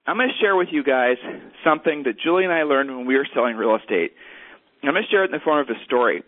I'm going to share with you guys something that Julie and I learned when we were selling real estate. I'm going to share it in the form of a story.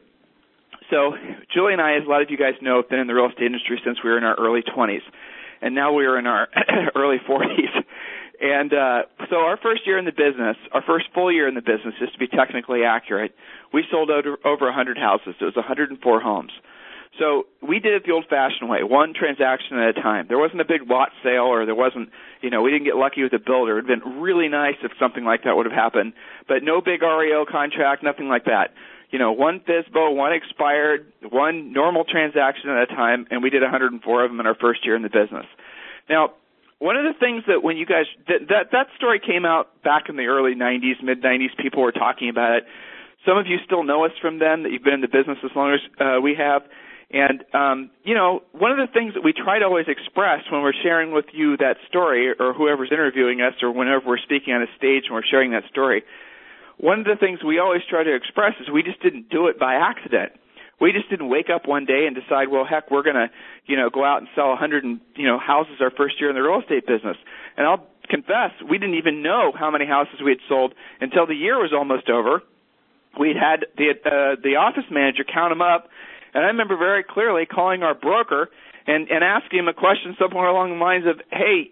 So Julie and I, as a lot of you guys know, have been in the real estate industry since we were in our early 20s, and now we are in our early 40s. And so our first year in the business, our first full year in the business, just to be technically accurate, we sold over 100 houses. It was 104 homes. So we did it the old-fashioned way, one transaction at a time. There wasn't a big lot sale, or there wasn't, we didn't get lucky with a builder. It would have been really nice if something like that would have happened, but no big REO contract, nothing like that. One FSBO, one expired, one normal transaction at a time, and we did 104 of them in our first year in the business. Now, one of the things that when you guys, that story came out back in the early 90s, mid-90s, people were talking about it. Some of you still know us from then, that you've been in the business as long as we have. And, one of the things that we try to always express when we're sharing with you that story, or whoever's interviewing us, or whenever we're speaking on a stage and we're sharing that story, one of the things we always try to express is we just didn't do it by accident. We just didn't wake up one day and decide, well, heck, we're going to, go out and sell 100 houses our first year in the real estate business. And I'll confess, we didn't even know how many houses we had sold until the year was almost over. We'd had the office manager count them up. And I remember very clearly calling our broker and asking him a question somewhere along the lines of, hey,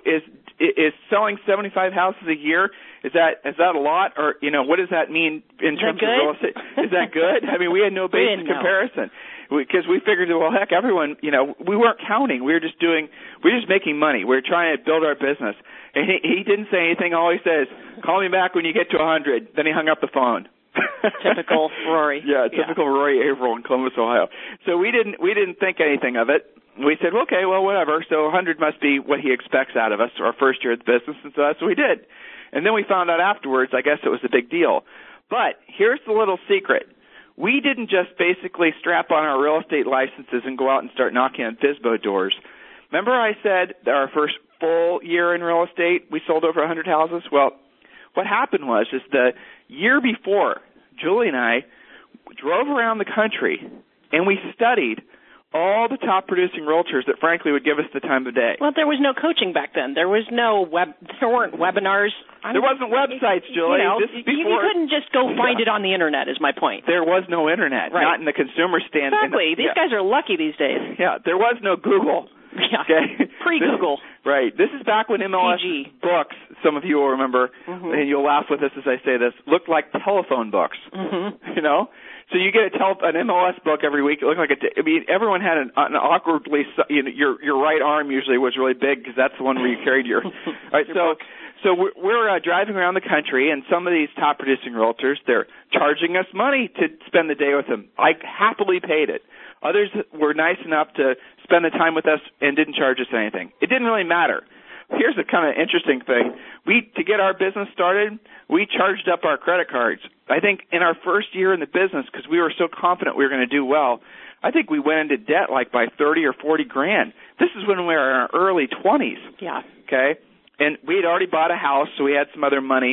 is selling 75 houses a year, is that a lot? Or, what does that mean in terms of real estate? Is that good? I mean, we had no base comparison. Because we figured, well, heck, everyone, we weren't counting. We were just making money. We were trying to build our business. And he didn't say anything. All he says, call me back when you get to 100. Then he hung up the phone. Typical Rory. Yeah, typical Rory Averill in Columbus, Ohio. So we didn't think anything of it. We said, well, okay, well, whatever. So 100 must be what he expects out of us, our first year of the business, and so that's what we did. And then we found out afterwards, I guess it was a big deal. But here's the little secret. We didn't just basically strap on our real estate licenses and go out and start knocking on FSBO doors. Remember I said that our first full year in real estate, we sold over 100 houses? Well, what happened was the year before, Julie and I drove around the country and we studied all the top producing realtors that frankly would give us the time of day. Well, there was no coaching back then. There was no there weren't webinars. There wasn't websites, Julie. You couldn't just go find it on the internet is my point. There was no internet, right. Not in the consumer stand. Exactly. These guys are lucky these days. Yeah, there was no Google. Yeah. Okay. Pre-Google. Right. This is back when MLS books, some of you will remember, and you'll laugh with us as I say this, looked like telephone books. Mm-hmm. So you get an MLS book every week. It looked like everyone had an awkwardly, your right arm usually was really big because that's the one where you carried your. All right. So we're driving around the country, and some of these top producing realtors, they're charging us money to spend the day with them. I happily paid it. Others were nice enough to spend the time with us and didn't charge us anything. It didn't really matter. Here's the kind of interesting thing. To get our business started, we charged up our credit cards. I think in our first year in the business, because we were so confident we were going to do well, I think we went into debt like by 30 or 40 grand. This is when we were in our early 20s. Yeah. Okay? And we had already bought a house, so we had some other money,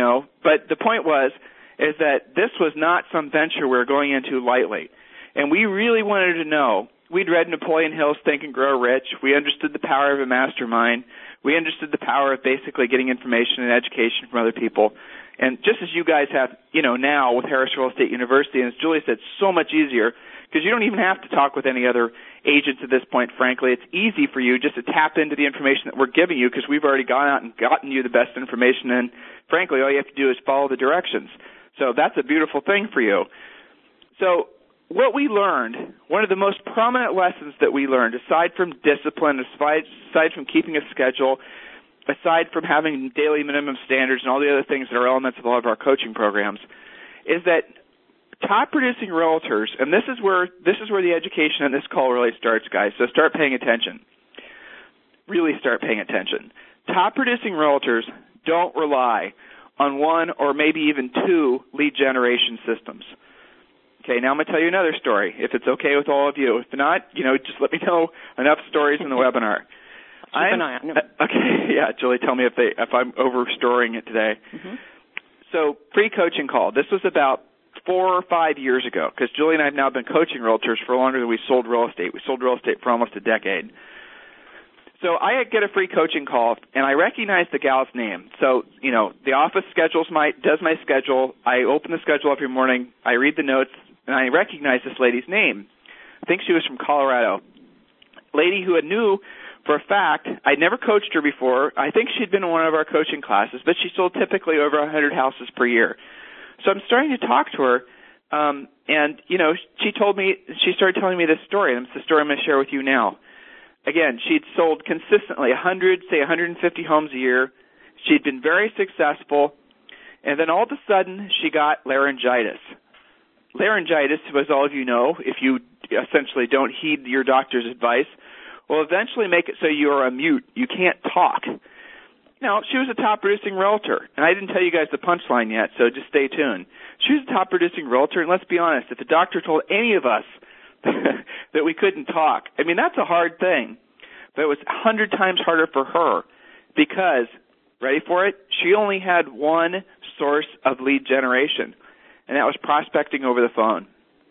But the point is that this was not some venture we were going into lightly. And we really wanted to know. We'd read Napoleon Hill's Think and Grow Rich. We understood the power of a mastermind. We understood the power of basically getting information and education from other people. And just as you guys have, now with Harris Real Estate University, and as Julie said, so much easier because you don't even have to talk with any other agents at this point, frankly. It's easy for you just to tap into the information that we're giving you because we've already gone out and gotten you the best information. And frankly, all you have to do is follow the directions. So that's a beautiful thing for you. So what we learned, one of the most prominent lessons that we learned, aside from discipline, aside from keeping a schedule, aside from having daily minimum standards and all the other things that are elements of all of our coaching programs, is that top producing realtors, and this is where the education in this call really starts, guys, so start paying attention. Really start paying attention. Top producing realtors don't rely on one or maybe even two lead generation systems. Okay, now I'm going to tell you another story, if it's okay with all of you. If not, just let me know enough stories in the webinar. Keep an eye on them. Okay, yeah, Julie, tell me if I'm over-storing it today. Mm-hmm. So, pre-coaching call. This was about 4 or 5 years ago, because Julie and I have now been coaching realtors for longer than we sold real estate. We sold real estate for almost a decade. So I get a free coaching call, and I recognize the gal's name. So, the office does my schedule. I open the schedule every morning. I read the notes, and I recognize this lady's name. I think she was from Colorado. Lady who I knew for a fact, I'd never coached her before. I think she'd been in one of our coaching classes, but she sold typically over 100 houses per year. So I'm starting to talk to her, and she started telling me this story, and it's the story I'm going to share with you now. Again, she'd sold consistently 150 homes a year. She'd been very successful, and then all of a sudden she got laryngitis. Laryngitis, as all of you know, if you essentially don't heed your doctor's advice, will eventually make it so you are a mute. You can't talk. Now, she was a top-producing realtor, and I didn't tell you guys the punchline yet, so just stay tuned. She was a top-producing realtor, and let's be honest, if the doctor told any of us that we couldn't talk, that's a hard thing. But it was 100 times harder for her because, ready for it, she only had one source of lead generation, and that was prospecting over the phone.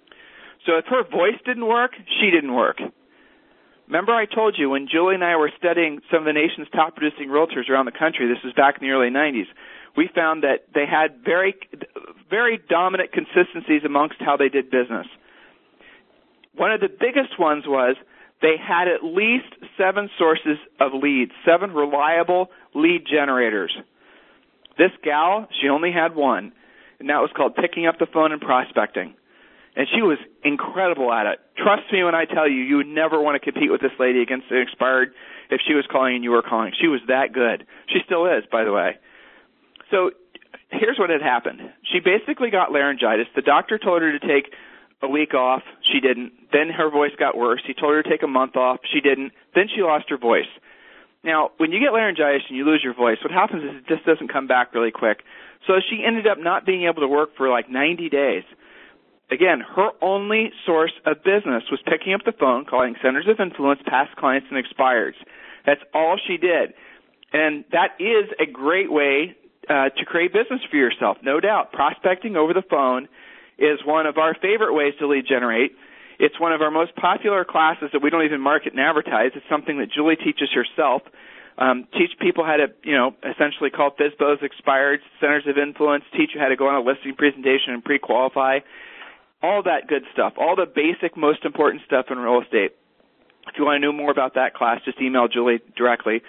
So if her voice didn't work, she didn't work. Remember I told you when Julie and I were studying some of the nation's top-producing realtors around the country, this was back in the early 90s, we found that they had very, very dominant consistencies amongst how they did business. One of the biggest ones was they had at least 7 sources of leads, 7 reliable lead generators. This gal, she only had one, and that was called picking up the phone and prospecting. And she was incredible at it. Trust me when I tell you, you would never want to compete with this lady against an expired if she was calling and you were calling. She was that good. She still is, by the way. So here's what had happened. She basically got laryngitis. The doctor told her to take a week off. She didn't. Then her voice got worse. He told her to take a month off. She didn't. Then she lost her voice. Now, when you get laryngitis and you lose your voice, what happens is it just doesn't come back really quick. So she ended up not being able to work for like 90 days. Again, her only source of business was picking up the phone, calling centers of influence, past clients, and expireds. That's all she did. And that is a great way to create business for yourself, no doubt. Prospecting over the phone is one of our favorite ways to lead generate. It's one of our most popular classes that we don't even market and advertise. It's something that Julie teaches herself. Teach people how to, essentially call FSBOs, expireds, centers of influence, teach you how to go on a listing presentation and pre-qualify. All that good stuff, all the basic, most important stuff in real estate. If you want to know more about that class, just email Julie directly,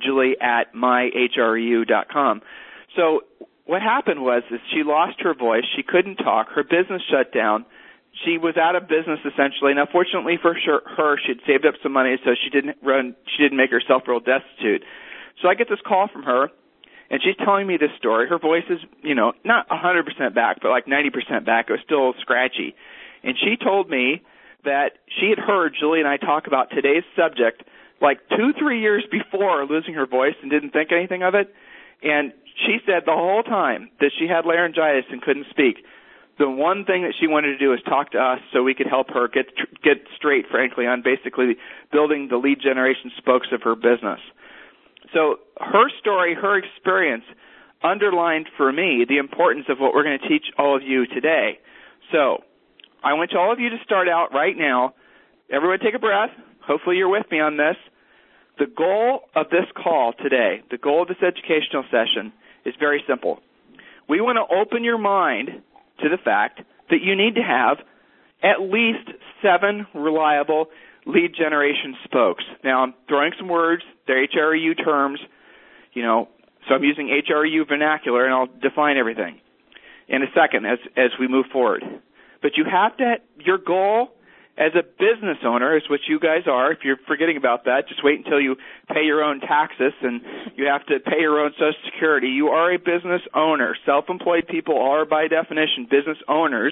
julie@myhreu.com. So what happened was she lost her voice. She couldn't talk. Her business shut down. She was out of business, essentially. Now, fortunately for her, she'd saved up some money, so she didn't make herself real destitute. So I get this call from her, and she's telling me this story. Her voice is, not 100% back, but like 90% back. It was still scratchy. And she told me that she had heard Julie and I talk about today's subject like 2-3 years before losing her voice and didn't think anything of it. And she said the whole time that she had laryngitis and couldn't speak, the one thing that she wanted to do is talk to us so we could help her get straight, frankly, on basically building the lead generation spokes of her business. So her story, her experience, underlined for me the importance of what we're going to teach all of you today. So I want all of you to start out right now. Everyone take a breath. Hopefully you're with me on this. The goal of this call today, the goal of this educational session, is very simple. We want to open your mind to the fact that you need to have at least 7 reliable lead generation spokes. Now, I'm throwing some words. They're HREU terms, so I'm using HREU vernacular, and I'll define everything in a second as we move forward. But you have to, your goal as a business owner, is what you guys are. If you're forgetting about that, just wait until you pay your own taxes and you have to pay your own Social Security. You are a business owner. Self-employed people are, by definition, business owners.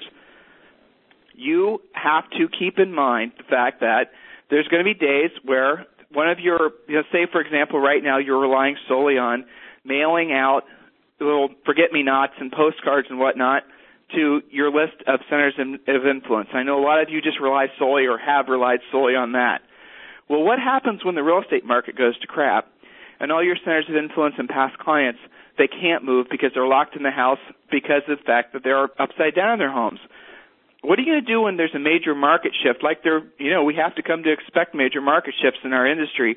You have to keep in mind the fact that there's going to be days where one of your, say, for example, right now you're relying solely on mailing out little forget-me-nots and postcards and whatnot to your list of centers of influence. I know a lot of you just rely solely or have relied solely on that. Well, what happens when the real estate market goes to crap and all your centers of influence and past clients, they can't move because they're locked in the house because of the fact that they're upside down in their homes? What are you going to do when there's a major market shift? Like we have to come to expect major market shifts in our industry.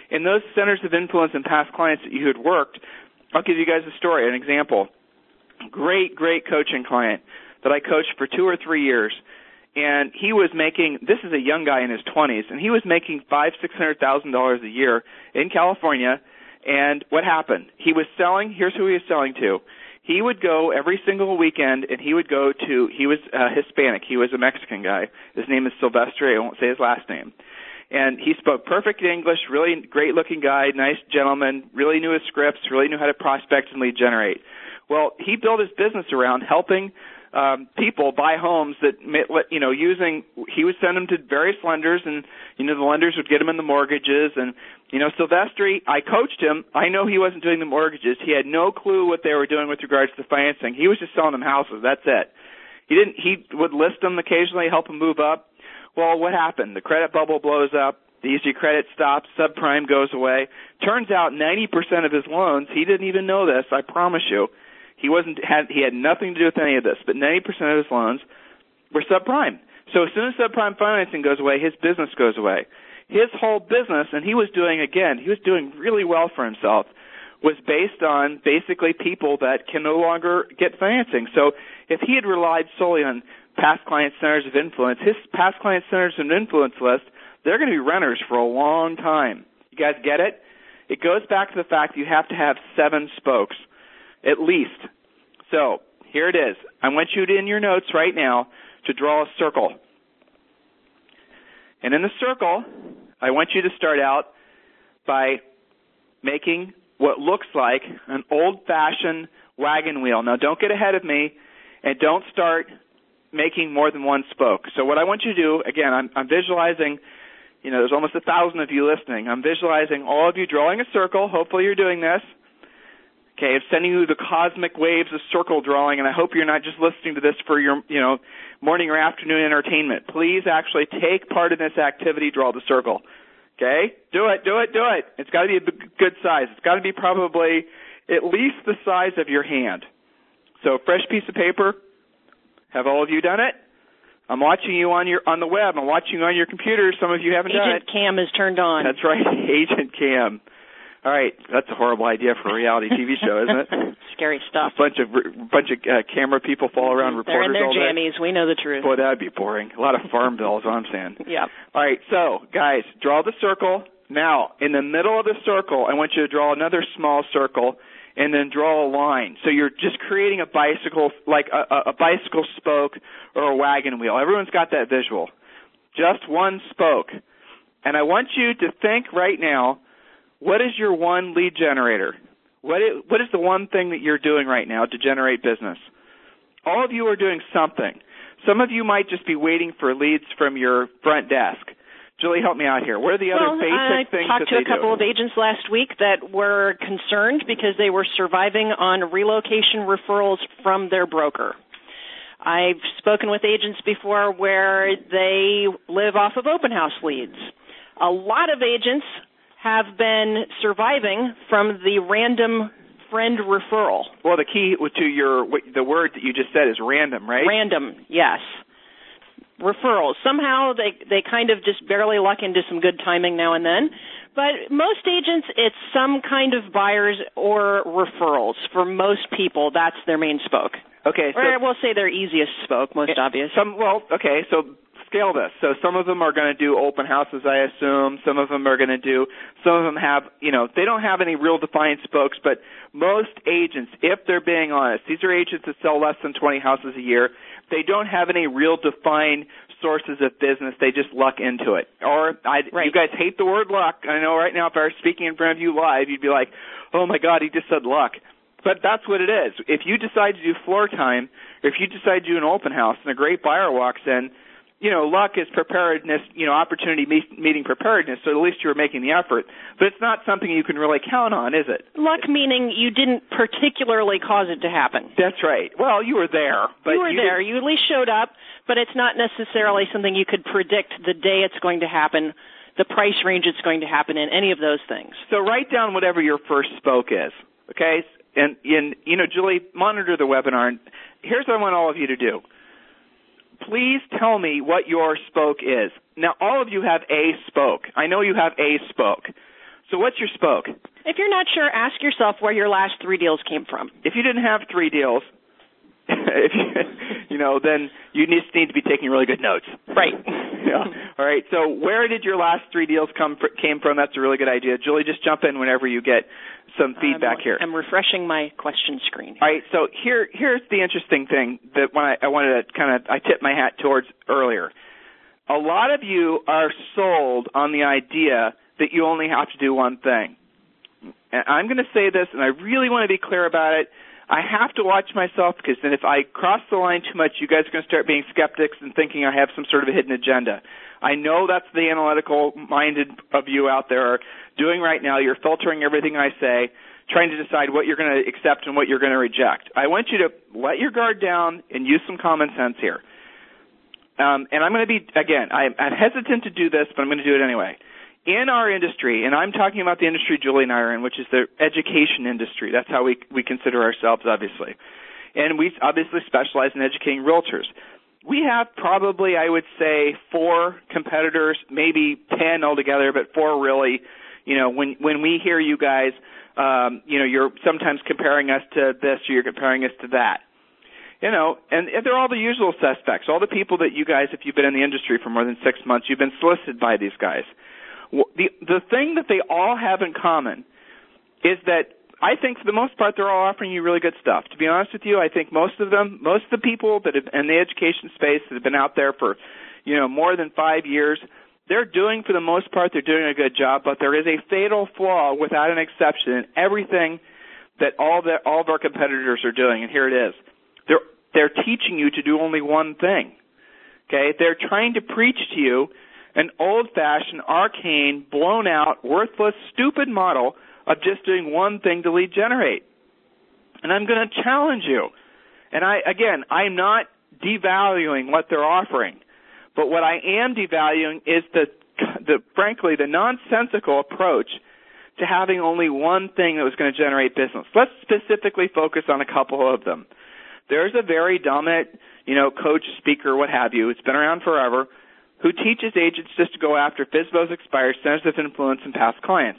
in those centers of influence and past clients that you had worked, I'll give you guys a story, an example. Great coaching client that I coached for 2 or 3 years. And he was making, this is a young guy in his 20s, and he was making $500,000-$600,000 a year in California. And what happened? He was selling, here's who he was selling to. He would go every single weekend, and he would go to, he was Hispanic. He was a Mexican guy. His name is Silvestre. I won't say his last name. And he spoke perfect English, really great-looking guy, nice gentleman, really knew his scripts, really knew how to prospect and lead generate. Well, he built his business around helping people buy homes that, using, he would send them to various lenders, and, the lenders would get them in the mortgages. And, Silvestre, I coached him. I know he wasn't doing the mortgages. He had no clue what they were doing with regards to the financing. He was just selling them houses. That's it. He would list them occasionally, help them move up. Well, what happened? The credit bubble blows up. The easy credit stops. Subprime goes away. Turns out 90% of his loans, he didn't even know this, I promise you. He had nothing to do with any of this, but 90% of his loans were subprime. So as soon as subprime financing goes away, his business goes away. His whole business, and he was doing really well for himself, was based on basically people that can no longer get financing. So if he had relied solely on past client centers of influence, his past client centers of influence list, they're going to be renters for a long time. You guys get it? It goes back to the fact you have to have 7 spokes. At least. So, here it is. I want you to, in your notes right now, to draw a circle. And in the circle, I want you to start out by making what looks like an old-fashioned wagon wheel. Now, don't get ahead of me, and don't start making more than one spoke. So what I want you to do, again, I'm visualizing, there's almost 1,000 of you listening. I'm visualizing all of you drawing a circle. Hopefully you're doing this. Okay, I'm sending you the cosmic waves of circle drawing, and I hope you're not just listening to this for your, morning or afternoon entertainment. Please actually take part in this activity, draw the circle. Okay? Do it. It's got to be a good size. It's got to be probably at least the size of your hand. So, fresh piece of paper. Have all of you done it? I'm watching you on the web. I'm watching you on your computer. Some of you haven't done it. Agent Cam is turned on. That's right, Agent Cam. All right, that's a horrible idea for a reality TV show, isn't it? Scary stuff. A bunch of camera people fall around reporters all day. They're in their jammies. We know the truth. Boy, that'd be boring. A lot of farm bills, I'm saying. Yeah. All right, so guys, draw the circle. Now, in the middle of the circle, I want you to draw another small circle, and then draw a line. So you're just creating a bicycle, like a bicycle spoke or a wagon wheel. Everyone's got that visual. Just one spoke. And I want you to think right now, what is your one lead generator? What is the one thing that you're doing right now to generate business? All of you are doing something. Some of you might just be waiting for leads from your front desk. Julie, help me out here. What are the other basic things that they do? I talked to a couple of agents last week that were concerned because they were surviving on relocation referrals from their broker. I've spoken with agents before where they live off of open house leads. A lot of agents have been surviving from the random friend referral. Well, the key to the word that you just said is random, right? Random, yes. Referrals. Somehow they kind of just barely luck into some good timing now and then. But most agents, it's some kind of buyers or referrals. For most people, that's their main spoke. Okay. So, or we'll say their easiest spoke, most obvious. So scale this. So some of them are going to do open houses, I assume. Some of them have, they don't have any real defined spokes, but most agents, if they're being honest, these are agents that sell less than 20 houses a year. They don't have any real defined sources of business. They just luck into it. You guys hate the word luck. I know right now if I were speaking in front of you live, you'd be like, oh my God, he just said luck. But that's what it is. If you decide to do floor time, or if you decide to do an open house and a great buyer walks in, luck is preparedness, opportunity meeting preparedness, so at least you were making the effort. But it's not something you can really count on, is it? Luck meaning you didn't particularly cause it to happen. That's right. Well, you were there. But you were there. You at least showed up, but it's not necessarily something you could predict the day it's going to happen, the price range it's going to happen in, any of those things. So write down whatever your first spoke is, okay? And Julie, monitor the webinar. And here's what I want all of you to do. Please tell me what your spoke is. Now, all of you have a spoke. I know you have a spoke. So what's your spoke? If you're not sure, ask yourself where your last 3 deals came from. If you didn't have 3 deals, if then you need to be taking really good notes. Right. Yeah. All right. So where did your last 3 deals came from? That's a really good idea. Julie, just jump in whenever you get some feedback here. I'm refreshing my question screen. All right. So here's the interesting thing that I wanted to I tipped my hat towards earlier. A lot of you are sold on the idea that you only have to do one thing. And I'm going to say this, and I really want to be clear about it. I have to watch myself, because then if I cross the line too much, you guys are going to start being skeptics and thinking I have some sort of a hidden agenda. I know that's the analytical-minded of you out there are doing right now. You're filtering everything I say, trying to decide what you're going to accept and what you're going to reject. I want you to let your guard down and use some common sense here. And I'm going to be, again, I'm hesitant to do this, but I'm going to do it anyway. In our industry, and I'm talking about the industry Julie and I are in, which is the education industry. That's how we consider ourselves, obviously. And we obviously specialize in educating realtors. We have probably, I would say, 4 competitors, maybe 10 altogether, but 4 really. When we hear you guys, you're sometimes comparing us to this or you're comparing us to that. And they're all the usual suspects, all the people that you guys, if you've been in the industry for more than 6 months, you've been solicited by these guys. The thing that they all have in common is that I think for the most part they're all offering you really good stuff. To be honest with you, I think most of the people that have in the education space that have been out there for, more than 5 years, they're doing, for the most part, they're doing a good job, but there is a fatal flaw without an exception in everything that all of our competitors are doing, and here it is. They're teaching you to do only one thing. Okay? They're trying to preach to you an old-fashioned, arcane, blown-out, worthless, stupid model of just doing one thing to lead generate. And I'm going to challenge you. And I'm not devaluing what they're offering. But what I am devaluing is frankly, the nonsensical approach to having only one thing that was going to generate business. Let's specifically focus on a couple of them. There's a very dominant, coach, speaker, what have you. It's been around forever, who teaches agents just to go after FSBOs, expired, centers of influence, and past clients.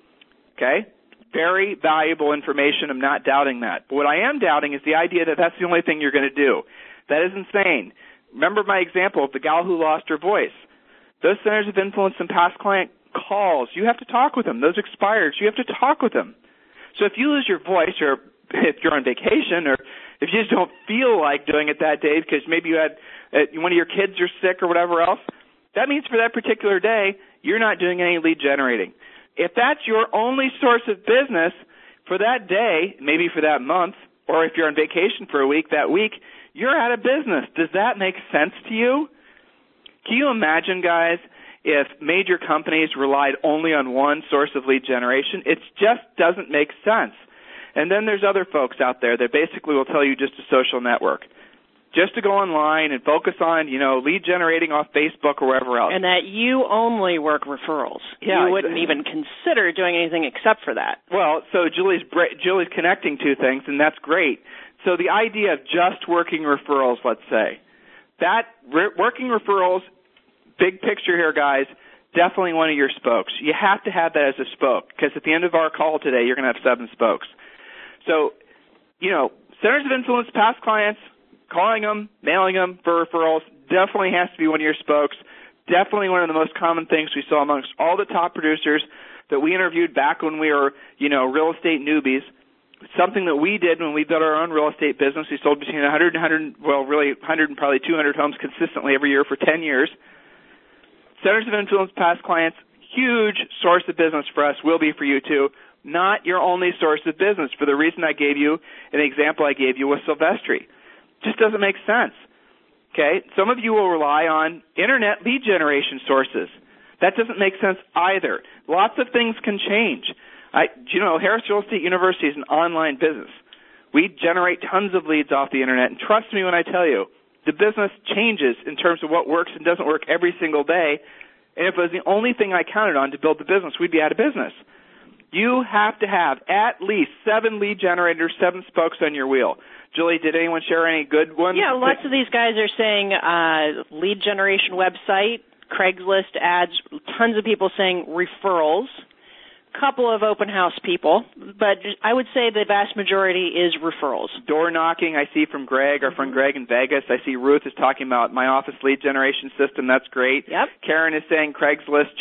Okay? Very valuable information. I'm not doubting that. But what I am doubting is the idea that that's the only thing you're going to do. That is insane. Remember my example of the gal who lost her voice. Those centers of influence and past client calls, you have to talk with them. Those expireds, you have to talk with them. So if you lose your voice, or if you're on vacation, or if you just don't feel like doing it that day because maybe you had one of your kids are sick or whatever else, that means for that particular day, you're not doing any lead generating. If that's your only source of business for that day, maybe for that month, or if you're on vacation for a week, that week, you're out of business. Does that make sense to you? Can you imagine, guys, if major companies relied only on one source of lead generation? It just doesn't make sense. And then there's other folks out there that basically will tell you just a social network, just to go online and focus on, lead generating off Facebook or wherever else. And that you only work referrals. Yeah, you wouldn't even consider doing anything except for that. Well, so Julie's connecting two things, and that's great. So the idea of just working referrals, let's say, that working referrals, big picture here, guys, definitely one of your spokes. You have to have that as a spoke, because at the end of our call today, you're going to have 7 spokes. So, centers of influence, past clients, calling them, mailing them for referrals, definitely has to be one of your spokes. Definitely one of the most common things we saw amongst all the top producers that we interviewed back when we were, real estate newbies. Something that we did when we built our own real estate business. We sold between 100 and 100 and probably 200 homes consistently every year for 10 years. Centers of influence, past clients, huge source of business for us, will be for you too. Not your only source of business, for the reason I gave you, an example I gave you with Silvestri. Just doesn't make sense. Okay? Some of you will rely on internet lead generation sources. That doesn't make sense either. Lots of things can change. Harris Real Estate University is an online business. We generate tons of leads off the internet, and trust me when I tell you, the business changes in terms of what works and doesn't work every single day. And if it was the only thing I counted on to build the business, we'd be out of business. You have to have at least 7 lead generators, 7 spokes on your wheel. Julie, did anyone share any good ones? Yeah, lots of these guys are saying lead generation website, Craigslist ads, tons of people saying referrals. couple of open house people, but I would say the vast majority is referrals. Door knocking, I see from Greg, our friend Greg in Vegas. I see Ruth is talking about my office lead generation system. That's great. Yep. Karen is saying Craigslist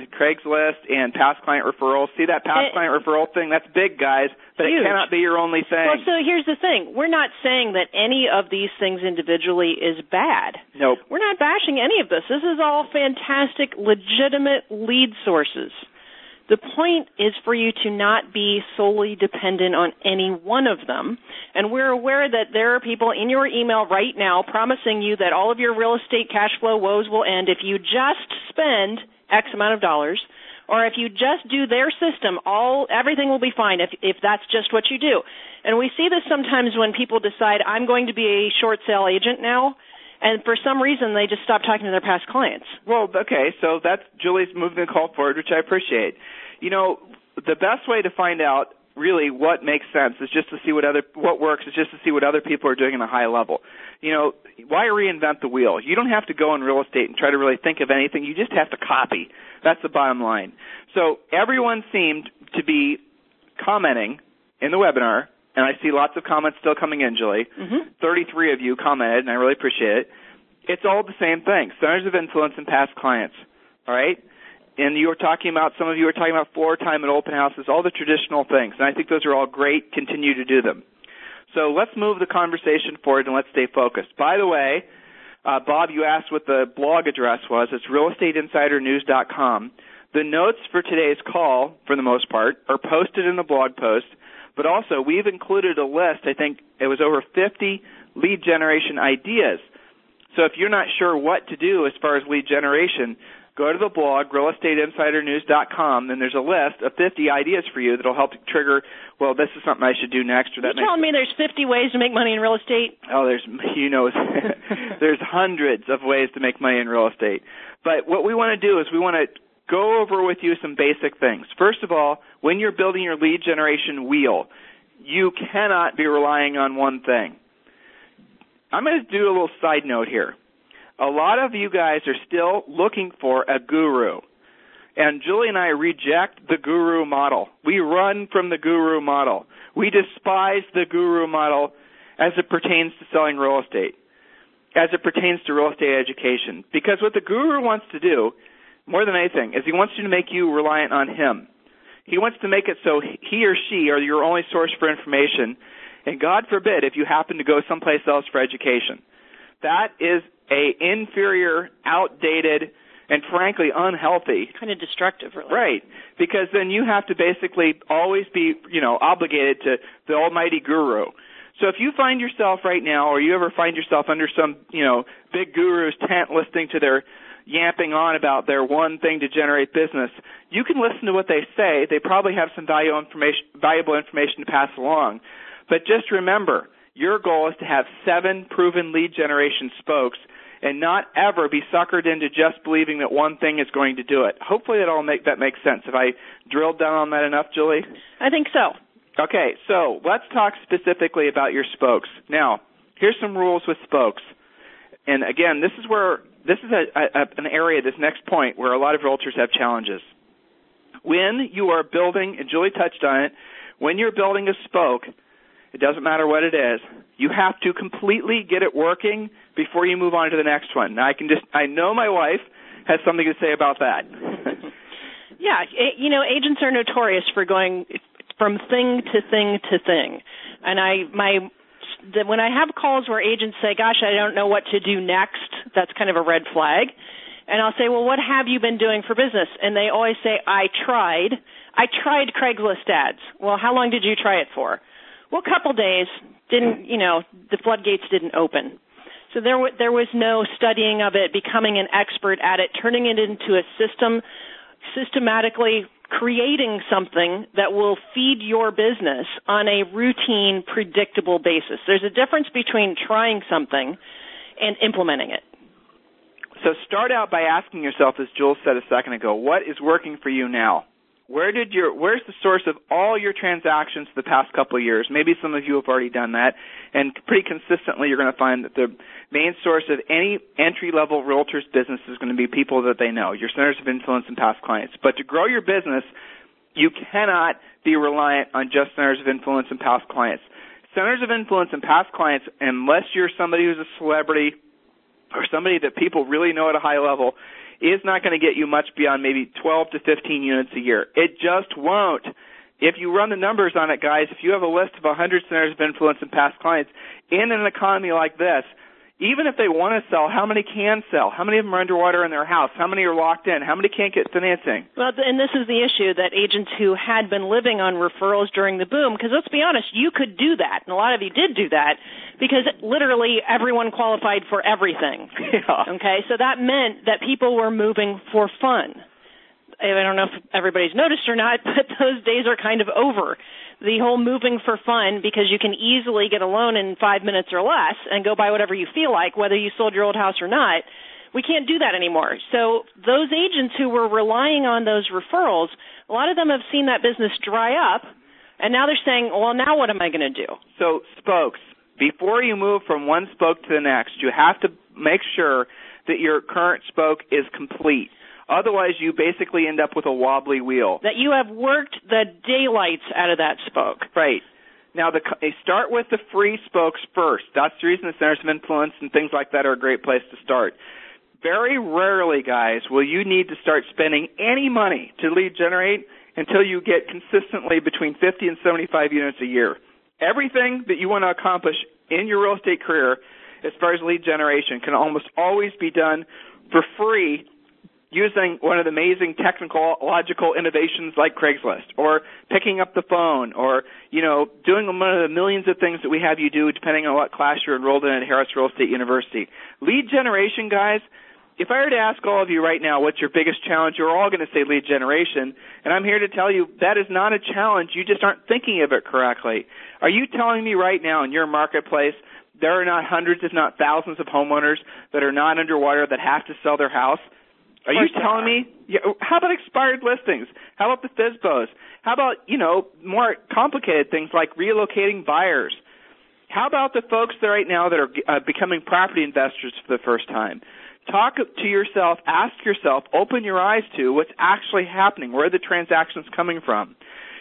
and past client referrals. See that past client referral thing? That's big, guys, but huge. It cannot be your only thing. Well, so here's the thing. We're not saying that any of these things individually is bad. Nope. We're not bashing any of this. This is all fantastic, legitimate lead sources. The point is for you to not be solely dependent on any one of them. And we're aware that there are people in your email right now promising you that all of your real estate cash flow woes will end if you just spend X amount of dollars, or if you just do their system, everything will be fine if that's just what you do. And we see this sometimes when people decide, I'm going to be a short sale agent now, and for some reason they just stop talking to their past clients. Well, okay, so that's Julie's moving the call forward, which I appreciate. You know, the best way to find out really what makes sense is just to see what works is just to see what other people are doing in a high level. You know, why reinvent the wheel? You don't have to go in real estate and try to really think of anything. You just have to copy. That's the bottom line. So everyone seemed to be commenting in the webinar, and I see lots of comments still coming in, Julie. 33 of you commented, and I really appreciate it. It's all the same thing, centers of influence and past clients, all right? And some of you were talking about floor time at open houses, all the traditional things, and I think those are all great. Continue to do them. So let's move the conversation forward and let's stay focused. By the way, Bob, you asked what the blog address was. It's realestateinsidernews.com. The notes for today's call, for the most part, are posted in the blog post. But also, we've included a list, I think it was over 50 lead generation ideas. So if you're not sure what to do as far as lead generation, go to the blog, realestateinsidernews.com, and there's a list of 50 ideas for you that will help trigger, well, this is something I should do next. Or that You're telling me there's 50 ways to make money in real estate? Oh, there's hundreds of ways to make money in real estate. But what we want to do is we want to go over with you some basic things. First of all, when you're building your lead generation wheel, you cannot be relying on one thing. I'm going to do a little side note here. A lot of you guys are still looking for a guru. And Julie and I reject the guru model. We run from the guru model. We despise the guru model as it pertains to selling real estate, as it pertains to real estate education. Because what the guru wants to do, more than anything, is he wants to make you reliant on him. He wants to make it so he or she are your only source for information, and God forbid if you happen to go someplace else for education. That is a inferior, outdated, and frankly unhealthy. Kind of destructive, really. Right, because then you have to basically always be, obligated to the almighty guru. So if you find yourself right now, or you ever find yourself under some, big guru's tent listening to their yapping on about their one thing to generate business, you can listen to what they say. They probably have some valuable information to pass along. But just remember, your goal is to have 7 proven lead generation spokes and not ever be suckered into just believing that one thing is going to do it. Hopefully that makes sense. Have I drilled down on that enough, Julie? I think so. Okay, so let's talk specifically about your spokes. Now, here's some rules with spokes. And again, this is an area, this next point, where a lot of realtors have challenges. When you are building, and Julie touched on it, when you're building a spoke, it doesn't matter what it is, you have to completely get it working before you move on to the next one. Now, I know my wife has something to say about that. Yeah, agents are notorious for going from thing to thing to thing. And when I have calls where agents say, gosh, I don't know what to do next, that's kind of a red flag. And I'll say, well, what have you been doing for business? And they always say, I tried Craigslist ads. Well, how long did you try it for? Well, a couple days. The floodgates didn't open. So there was no studying of it, becoming an expert at it, turning it into a system, systematically creating something that will feed your business on a routine, predictable basis. There's a difference between trying something and implementing it. So start out by asking yourself, as Jules said a second ago, what is working for you now? Where's the source of all your transactions the past couple of years? Maybe some of you have already done that, and pretty consistently you're going to find that the main source of any entry-level realtor's business is going to be people that they know, your centers of influence and past clients. But to grow your business, You cannot be reliant on just centers of influence and past clients. Centers of influence and past clients, unless you're somebody who's a celebrity or somebody that people really know at a high level, is not going to get you much beyond maybe 12 to 15 units a year. It just won't. If you run the numbers on it, guys, if you have a list of 100 centers of influence and past clients in an economy like this, even if they want to sell, how many can sell? How many of them are underwater in their house? How many are locked in? How many can't get financing? Well, and this is the issue, that agents who had been living on referrals during the boom, because let's be honest, you could do that, and a lot of you did do that, because literally everyone qualified for everything. Yeah. Okay, so that meant that people were moving for fun. I don't know if everybody's noticed or not, but those days are kind of over. The whole moving for fun, because you can easily get a loan in 5 minutes or less and go buy whatever you feel like, whether you sold your old house or not, we can't do that anymore. So those agents who were relying on those referrals, a lot of them have seen that business dry up, and now they're saying, well, now what am I going to do? So spokes, before you move from one spoke to the next, you have to make sure that your current spoke is complete. Otherwise, you basically end up with a wobbly wheel. That you have worked the daylights out of that spoke. Right. Now, they start with the free spokes first. That's the reason the centers of influence and things like that are a great place to start. Very rarely, guys, will you need to start spending any money to lead generate until you get consistently between 50 and 75 units a year. Everything that you want to accomplish in your real estate career as far as lead generation can almost always be done for free using one of the amazing technological innovations like Craigslist, or picking up the phone, or, doing one of the millions of things that we have you do depending on what class you're enrolled in at Harris Real Estate University. Lead generation, guys, if I were to ask all of you right now what's your biggest challenge, you're all going to say lead generation, and I'm here to tell you that is not a challenge. You just aren't thinking of it correctly. Are you telling me right now in your marketplace there are not hundreds, if not thousands of homeowners that are not underwater that have to sell their house? Are you telling me? Yeah, how about expired listings? How about the FSBOs? How about, more complicated things like relocating buyers? How about the folks that right now that are becoming property investors for the first time? Talk to yourself, ask yourself, open your eyes to what's actually happening, where the transaction's coming from.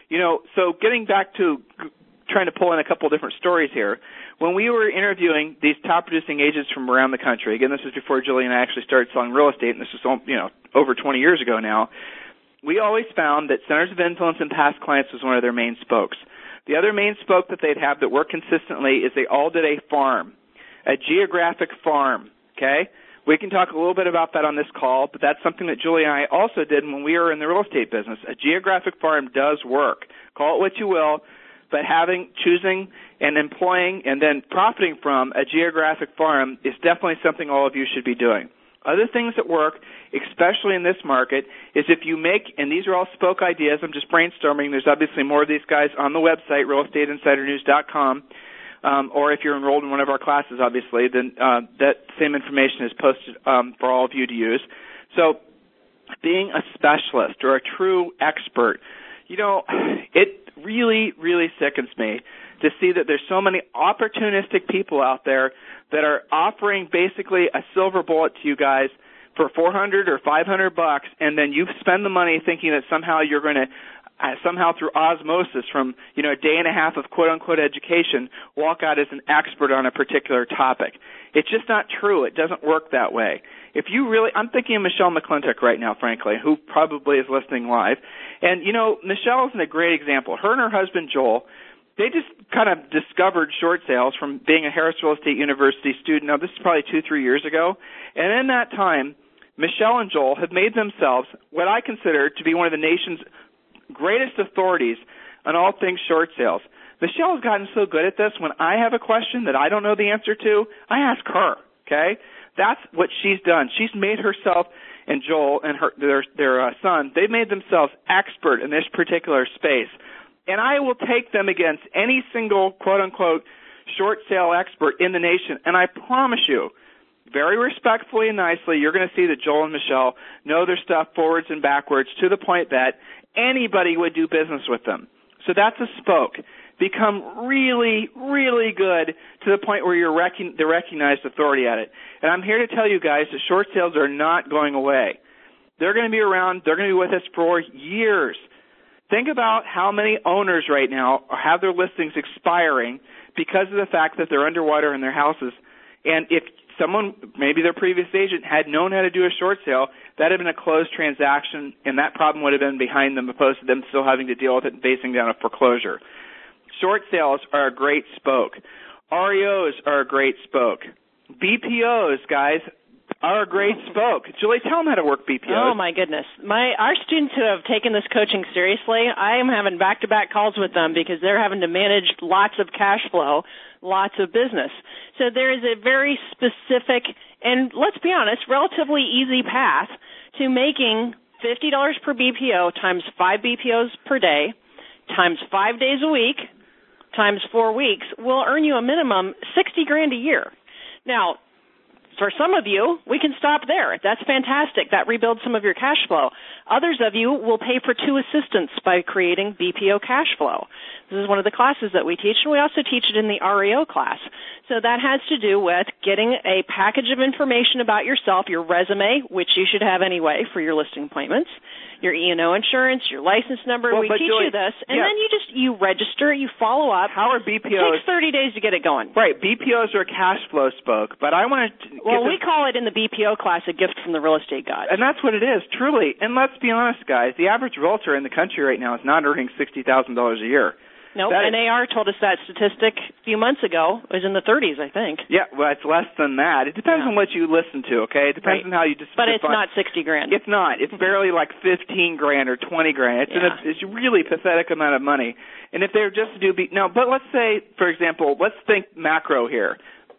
So getting back to trying to pull in a couple of different stories here. When we were interviewing these top-producing agents from around the country, again, this was before Julie and I actually started selling real estate, and this was over 20 years ago now, we always found that centers of influence and past clients was one of their main spokes. The other main spoke that they'd have that worked consistently is they all did a farm, a geographic farm, okay? We can talk a little bit about that on this call, but that's something that Julie and I also did when we were in the real estate business. A geographic farm does work. Call it what you will, but choosing and employing and then profiting from a geographic farm is definitely something all of you should be doing. Other things that work, especially in this market, is if you make, and these are all spoke ideas, I'm just brainstorming, there's obviously more of these guys on the website, realestateinsidernews.com, or if you're enrolled in one of our classes, obviously, then that same information is posted for all of you to use. So being a specialist or a true expert, it really, really sickens me to see that there's so many opportunistic people out there that are offering basically a silver bullet to you guys for $400 or $500, and then you spend the money thinking that somehow you're going to somehow through osmosis from a day and a half of quote-unquote education walk out as an expert on a particular topic. It's just not true. It doesn't work that way. If you really, I'm thinking of Michelle McClintock right now, frankly, who probably is listening live. And, Michelle is a great example. Her and her husband, Joel, they just kind of discovered short sales from being a Harris Real Estate University student. Now, this is probably 2-3 years ago. And in that time, Michelle and Joel have made themselves what I consider to be one of the nation's greatest authorities on all things short sales. Michelle has gotten so good at this, when I have a question that I don't know the answer to, I ask her, okay? That's what she's done. She's made herself, and Joel and their son, they've made themselves expert in this particular space. And I will take them against any single, quote-unquote, short sale expert in the nation. And I promise you, very respectfully and nicely, you're going to see that Joel and Michelle know their stuff forwards and backwards to the point that anybody would do business with them. So that's a spoke. Become really, really good to the point where you're the recognized authority at it. And I'm here to tell you guys that short sales are not going away. They're going to be around. They're going to be with us for years. Think about how many owners right now have their listings expiring because of the fact that they're underwater in their houses. And if someone, maybe their previous agent, had known how to do a short sale, that would have been a closed transaction, and that problem would have been behind them opposed to them still having to deal with it and facing down a foreclosure. Short sales are a great spoke. REOs are a great spoke. BPOs, guys, are a great spoke. Julie, tell them how to work BPOs. Oh, my goodness. Our students who have taken this coaching seriously, I am having back-to-back calls with them because they're having to manage lots of cash flow, lots of business. So there is a very specific and, let's be honest, relatively easy path to making $50 per BPO times 5 BPOs per day times 5 days a week times 4 weeks will earn you a minimum $60,000 a year. Now, for some of you, we can stop there. That's fantastic. That rebuilds some of your cash flow. Others of you will pay for 2 assistants by creating BPO cash flow. This is one of the classes that we teach, and we also teach it in the REO class. So that has to do with getting a package of information about yourself, your resume, which you should have anyway for your listing appointments, your E&O insurance, your license number. We teach you this, and then you register, you follow up. How are BPOs? It takes 30 days to get it going. Right. BPOs are a cash flow spoke, but I want to... Well, we call it in the BPO class a gift from the real estate gods. And that's what it is, truly. And let's be honest, guys, the average realtor in the country right now is not earning $60,000 a year. Nope, NAR told us that statistic a few months ago. It was in the 30s, I think. Yeah, well, it's less than that. It depends on what you listen to, okay? It depends on how you But it's not $60,000. It's not. It's barely like $15,000 or $20,000. It's a really pathetic amount of money. And if they were just to do now, but let's say, for example, let's think macro here.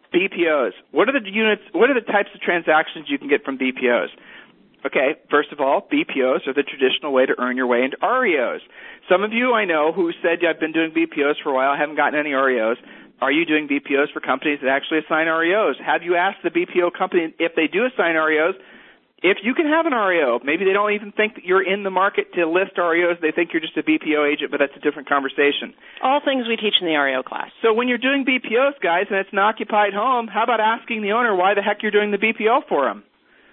BPOs. What are the units? What are the types of transactions you can get from BPOs? Okay, first of all, BPOs are the traditional way to earn your way into REOs. Some of you I know who said, I've been doing BPOs for a while, I haven't gotten any REOs. Are you doing BPOs for companies that actually assign REOs? Have you asked the BPO company if they do assign REOs, if you can have an REO? Maybe they don't even think that you're in the market to list REOs. They think you're just a BPO agent, but that's a different conversation. All things we teach in the REO class. So when you're doing BPOs, guys, and it's an occupied home, how about asking the owner why the heck you're doing the BPO for them?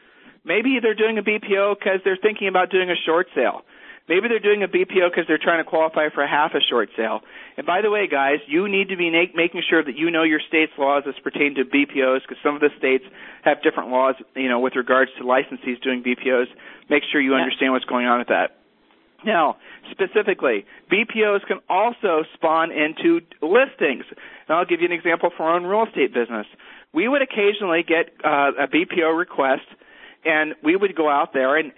Maybe they're doing a BPO because they're thinking about doing a short sale. Maybe they're doing a BPO because they're trying to qualify for half a short sale. And by the way, guys, you need to be making sure that you know your state's laws as pertain to BPOs, because some of the states have different laws, with regards to licensees doing BPOs. Make sure you understand what's going on with that. Now, specifically, BPOs can also spawn into listings. And I'll give you an example for our own real estate business. We would occasionally get a BPO request, and we would go out there and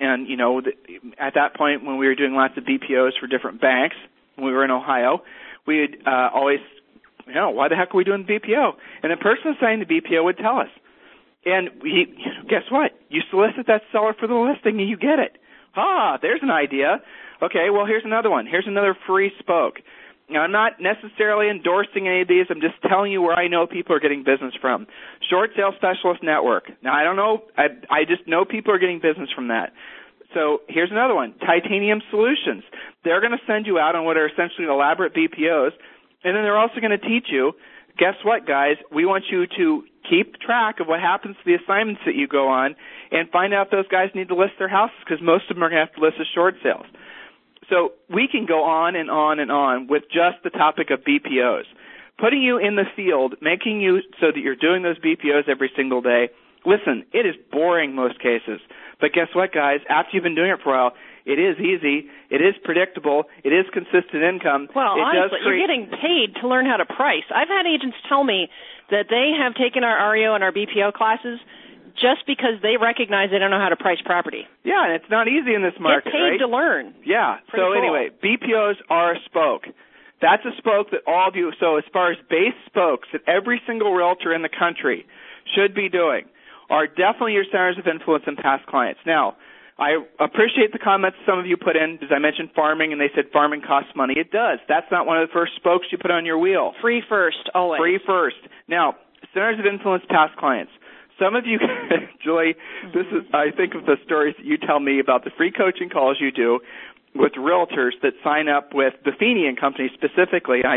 at that point when we were doing lots of BPOs for different banks, when we were in Ohio, we'd always, why the heck are we doing the BPO? And the person assigned the BPO would tell us. And guess what? You solicit that seller for the listing and you get it. There's an idea. Okay, well, here's another one. Here's another free spoke. Now, I'm not necessarily endorsing any of these. I'm just telling you where I know people are getting business from. Short Sale Specialist Network. Now, I don't know. I just know people are getting business from that. So here's another one, Titanium Solutions. They're going to send you out on what are essentially elaborate BPOs, and then they're also going to teach you, guess what, guys? We want you to keep track of what happens to the assignments that you go on and find out if those guys need to list their houses, because most of them are going to have to list as short sales. So we can go on and on and on with just the topic of BPOs. Putting you in the field, making you so that you're doing those BPOs every single day. Listen, it is boring most cases. But guess what, guys? After you've been doing it for a while, it is easy, it is predictable, it is consistent income. Well, honestly, you're getting paid to learn how to price. I've had agents tell me that they have taken our REO and our BPO classes just because they recognize they don't know how to price property. Yeah, and it's not easy in this market, Get paid to learn. Yeah. Anyway, BPOs are a spoke. That's a spoke that all of you, so as far as base spokes that every single realtor in the country should be doing are definitely your centers of influence and past clients. Now, I appreciate the comments some of you put in, because I mentioned farming, and they said farming costs money. It does. That's not one of the first spokes you put on your wheel. Free first, always. Free first. Now, centers of influence, past clients. Some of you, Julie, I think of the stories that you tell me about the free coaching calls you do. with realtors that sign up with Buffini and Company specifically. I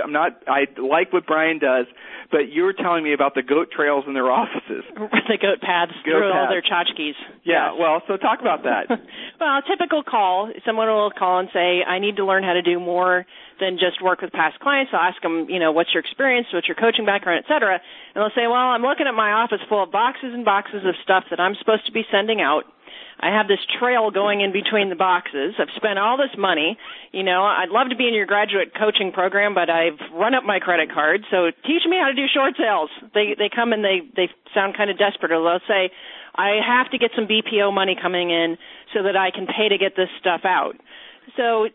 like what Brian does, but you were telling me about the goat trails in their offices. The goat paths through all their tchotchkes. Yeah, yes. Well, so talk about that. Well, a typical call, someone will call and say, I need to learn how to do more than just work with past clients. I'll ask them, what's your experience, what's your coaching background, et cetera. And they'll say, well, I'm looking at my office full of boxes and boxes of stuff that I'm supposed to be sending out. I have this trail going in between the boxes. I've spent all this money. I'd love to be in your graduate coaching program, but I've run up my credit card. So teach me how to do short sales. They come and they sound kind of desperate. Or they'll say, I have to get some BPO money coming in so that I can pay to get this stuff out. So,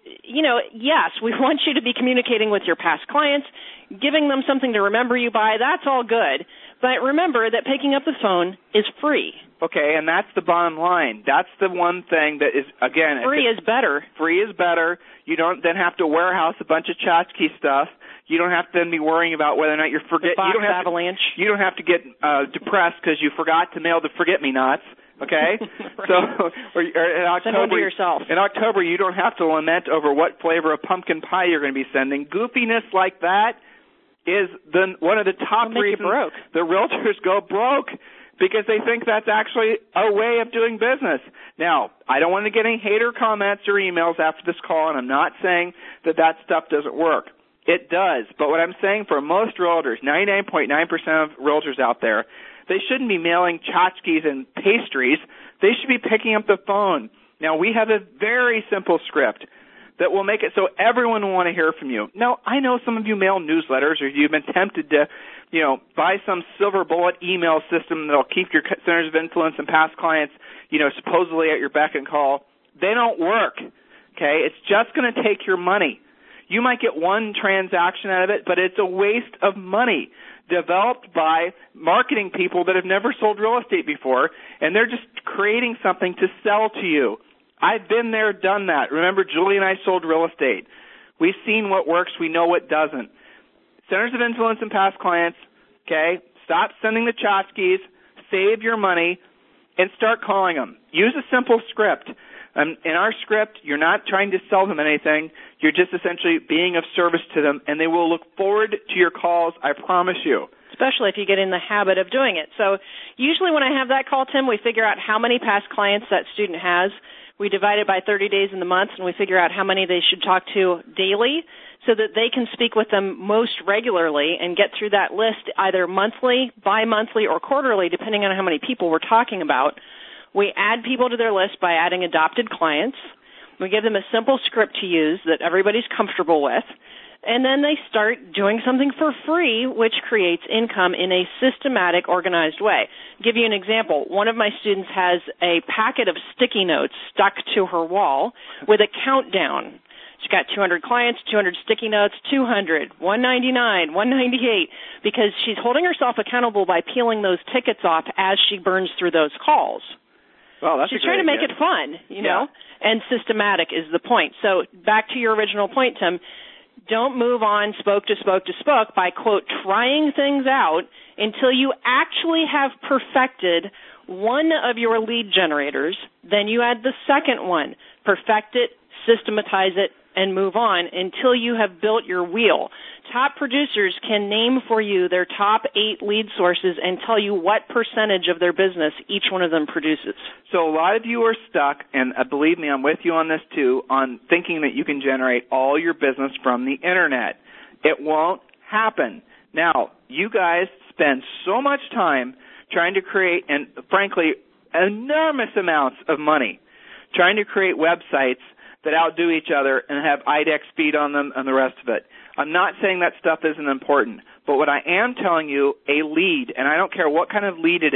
yes, we want you to be communicating with your past clients, giving them something to remember you by. That's all good. But remember that picking up the phone is free. Okay, and that's the bottom line. That's the one thing that is, again... Free is better. Free is better. You don't then have to warehouse a bunch of tchotchke stuff. You don't have to then be worrying about whether or not you're forgetting. Avalanche. You don't have to get depressed because you forgot to mail the forget-me-nots. Okay? Right. So, or in October, send one to yourself. In October, you don't have to lament over what flavor of pumpkin pie you're going to be sending. Goofiness like that is one of the top reasons the realtors go broke, because they think that's actually a way of doing business. Now, I don't want to get any hater comments or emails after this call, and I'm not saying that stuff doesn't work. It does. But what I'm saying for most realtors, 99.9% of realtors out there, they shouldn't be mailing tchotchkes and pastries. They should be picking up the phone. Now, we have a very simple script that will make it so everyone will want to hear from you. Now, I know some of you mail newsletters, or you've been tempted to, buy some silver bullet email system that'll keep your centers of influence and past clients, supposedly at your beck and call. They don't work, okay? It's just going to take your money. You might get one transaction out of it, but it's a waste of money developed by marketing people that have never sold real estate before, and they're just creating something to sell to you. I've been there, done that. Remember, Julie and I sold real estate. We've seen what works. We know what doesn't. Centers of influence and past clients, okay, stop sending the tchotchkes, save your money, and start calling them. Use a simple script. In our script, you're not trying to sell them anything. You're just essentially being of service to them, and they will look forward to your calls, I promise you. Especially if you get in the habit of doing it. So usually when I have that call, Tim, we figure out how many past clients that student has. We divide it by 30 days in the month, and we figure out how many they should talk to daily so that they can speak with them most regularly and get through that list either monthly, bi-monthly, or quarterly, depending on how many people we're talking about. We add people to their list by adding adopted clients. We give them a simple script to use that everybody's comfortable with. And then they start doing something for free, which creates income in a systematic, organized way. I'll give you an example. One of my students has a packet of sticky notes stuck to her wall with a countdown. She's got 200 clients, 200 sticky notes, 200, 199, 198, because she's holding herself accountable by peeling those tickets off as she burns through those calls. Well, that's She's trying to make it fun, you know, and systematic is the point. So back to your original point, Tim, don't move on spoke to spoke to spoke by, quote, trying things out until you actually have perfected one of your lead generators. Then you add the second one, perfect it, systematize it, and move on until you have built your wheel. Top producers can name for you their top 8 lead sources and tell you what percentage of their business each one of them produces. So a lot of you are stuck, and believe me, I'm with you on this too, on thinking that you can generate all your business from the Internet. It won't happen. Now, you guys spend so much time trying to create, and frankly, enormous amounts of money trying to create websites that outdo each other and have IDEX feed on them and the rest of it. I'm not saying that stuff isn't important, but what I am telling you, a lead, and I don't care what kind of lead it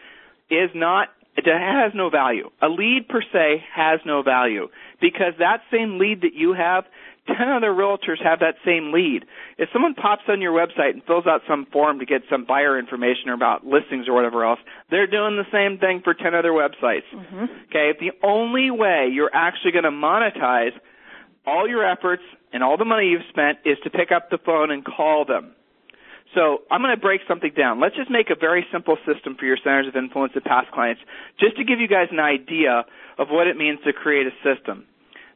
is not, it has no value. A lead per se has no value because that same lead that you have, 10 other realtors have that same lead. If someone pops on your website and fills out some form to get some buyer information or about listings or whatever else, they're doing the same thing for 10 other websites. Mm-hmm. Okay, the only way you're actually going to monetize all your efforts and all the money you've spent is to pick up the phone and call them. So I'm going to break something down. Let's just make a very simple system for your centers of influence and past clients just to give you guys an idea of what it means to create a system.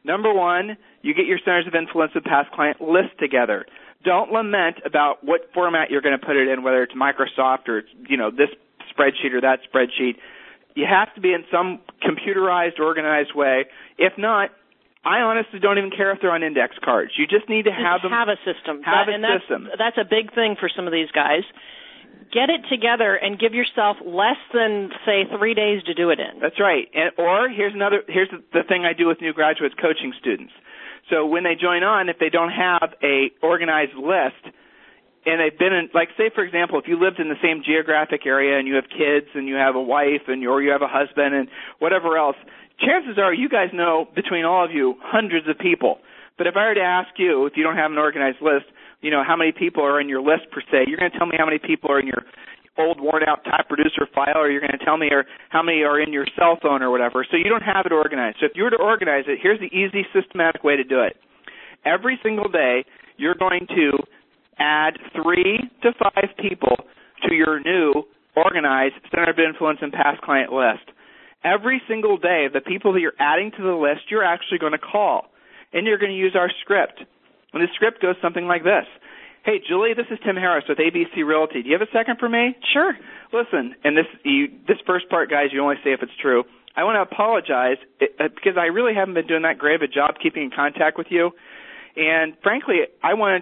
Number one, you get your centers of influence and past client list together. Don't lament about what format you're going to put it in, whether it's Microsoft or, this spreadsheet or that spreadsheet. You have to be in some computerized, organized way. If not, I honestly don't even care if they're on index cards. You just need to have them. Have a system. System. That's a big thing for some of these guys. Get it together and give yourself less than, say, 3 days to do it in. That's right. Or here's the thing I do with new graduates coaching students. So when they join on, if they don't have a organized list, and they've been in, like, say, for example, if you lived in the same geographic area and you have kids and you have a wife or you have a husband and whatever else, chances are you guys know, between all of you, hundreds of people. But if I were to ask you, if you don't have an organized list, how many people are in your list per se, you're going to tell me how many people are in your old worn-out top producer file, or you're going to tell me how many are in your cell phone or whatever. So you don't have it organized. So if you were to organize it, here's the easy, systematic way to do it. Every single day, you're going to add 3 to 5 people to your new organized center of influence and past client list. Every single day, the people that you're adding to the list, you're actually going to call, and you're going to use our script. And the script goes something like this. Hey, Julie, this is Tim Harris with ABC Realty. Do you have a second for me? Sure. Listen, and this first part, guys, you only say if it's true. I want to apologize because I really haven't been doing that great of a job keeping in contact with you. And frankly, I wanted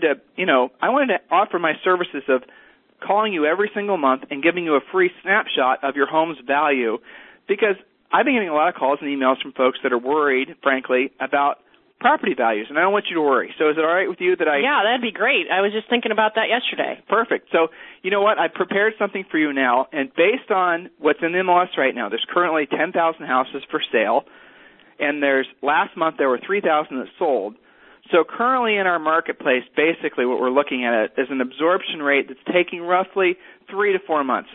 to offer my services of calling you every single month and giving you a free snapshot of your home's value, because I've been getting a lot of calls and emails from folks that are worried, frankly, about property values, and I don't want you to worry. So is it all right with you that Yeah, that'd be great. I was just thinking about that yesterday. Perfect. So you know what? I prepared something for you now, and based on what's in the MLS right now, there's currently 10,000 houses for sale, and last month there were 3,000 that sold. So currently in our marketplace, basically what we're looking at is an absorption rate that's taking roughly 3 to 4 months.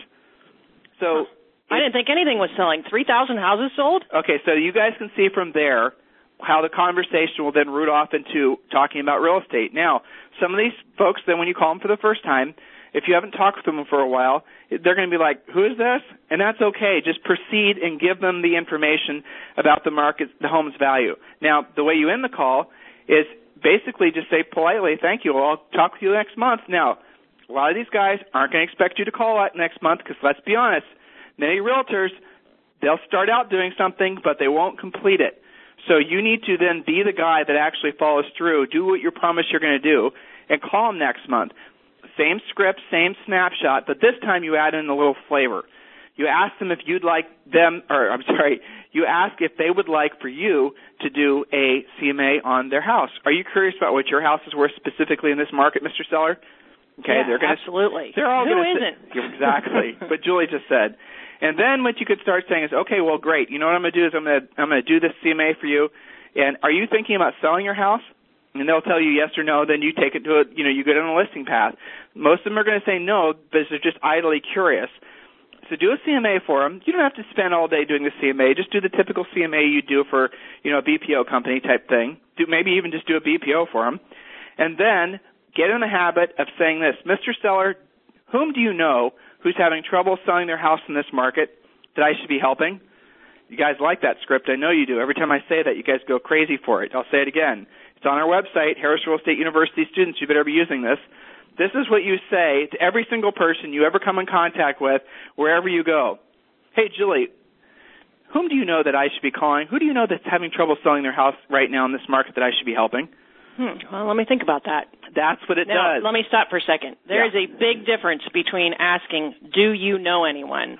So I didn't think anything was selling. 3,000 houses sold? Okay, so you guys can see from there how the conversation will then root off into talking about real estate. Now, some of these folks, then when you call them for the first time, if you haven't talked with them for a while, they're going to be like, who is this? And that's okay. Just proceed and give them the information about the market, the home's value. Now, the way you end the call is basically just say politely, thank you, I'll talk with you next month. Now, a lot of these guys aren't going to expect you to call out next month because, let's be honest, many realtors, they'll start out doing something, but they won't complete it. So you need to then be the guy that actually follows through, do what you promise you're going to do, and call them next month. Same script, same snapshot, but this time you add in a little flavor. You ask them if you'd like them, you ask if they would like for you to do a CMA on their house. Are you curious about what your house is worth specifically in this market, Mr. Seller? Okay, yeah, absolutely. They're all Who isn't? Exactly. But Julie just said. And then what you could start saying is, okay, well, great. You know what I'm going to do is I'm going to do this CMA for you. And are you thinking about selling your house? And they'll tell you yes or no. Then you take it to you go down a listing path. Most of them are going to say no, but they're just idly curious. So do a CMA for them. You don't have to spend all day doing the CMA. Just do the typical CMA you do for, a BPO company type thing. Maybe even just do a BPO for them. And then get in the habit of saying this, Mr. Seller, whom do you know who's having trouble selling their house in this market that I should be helping? You guys like that script. I know you do. Every time I say that, you guys go crazy for it. I'll say it again. It's on our website, Harris Real Estate University students. You better be using this. This is what you say to every single person you ever come in contact with, wherever you go. Hey, Julie, whom do you know that I should be calling? Who do you know that's having trouble selling their house right now in this market that I should be helping? Well, let me think about that. That's what it does. Let me stop for a second. There is a big difference between asking, do you know anyone,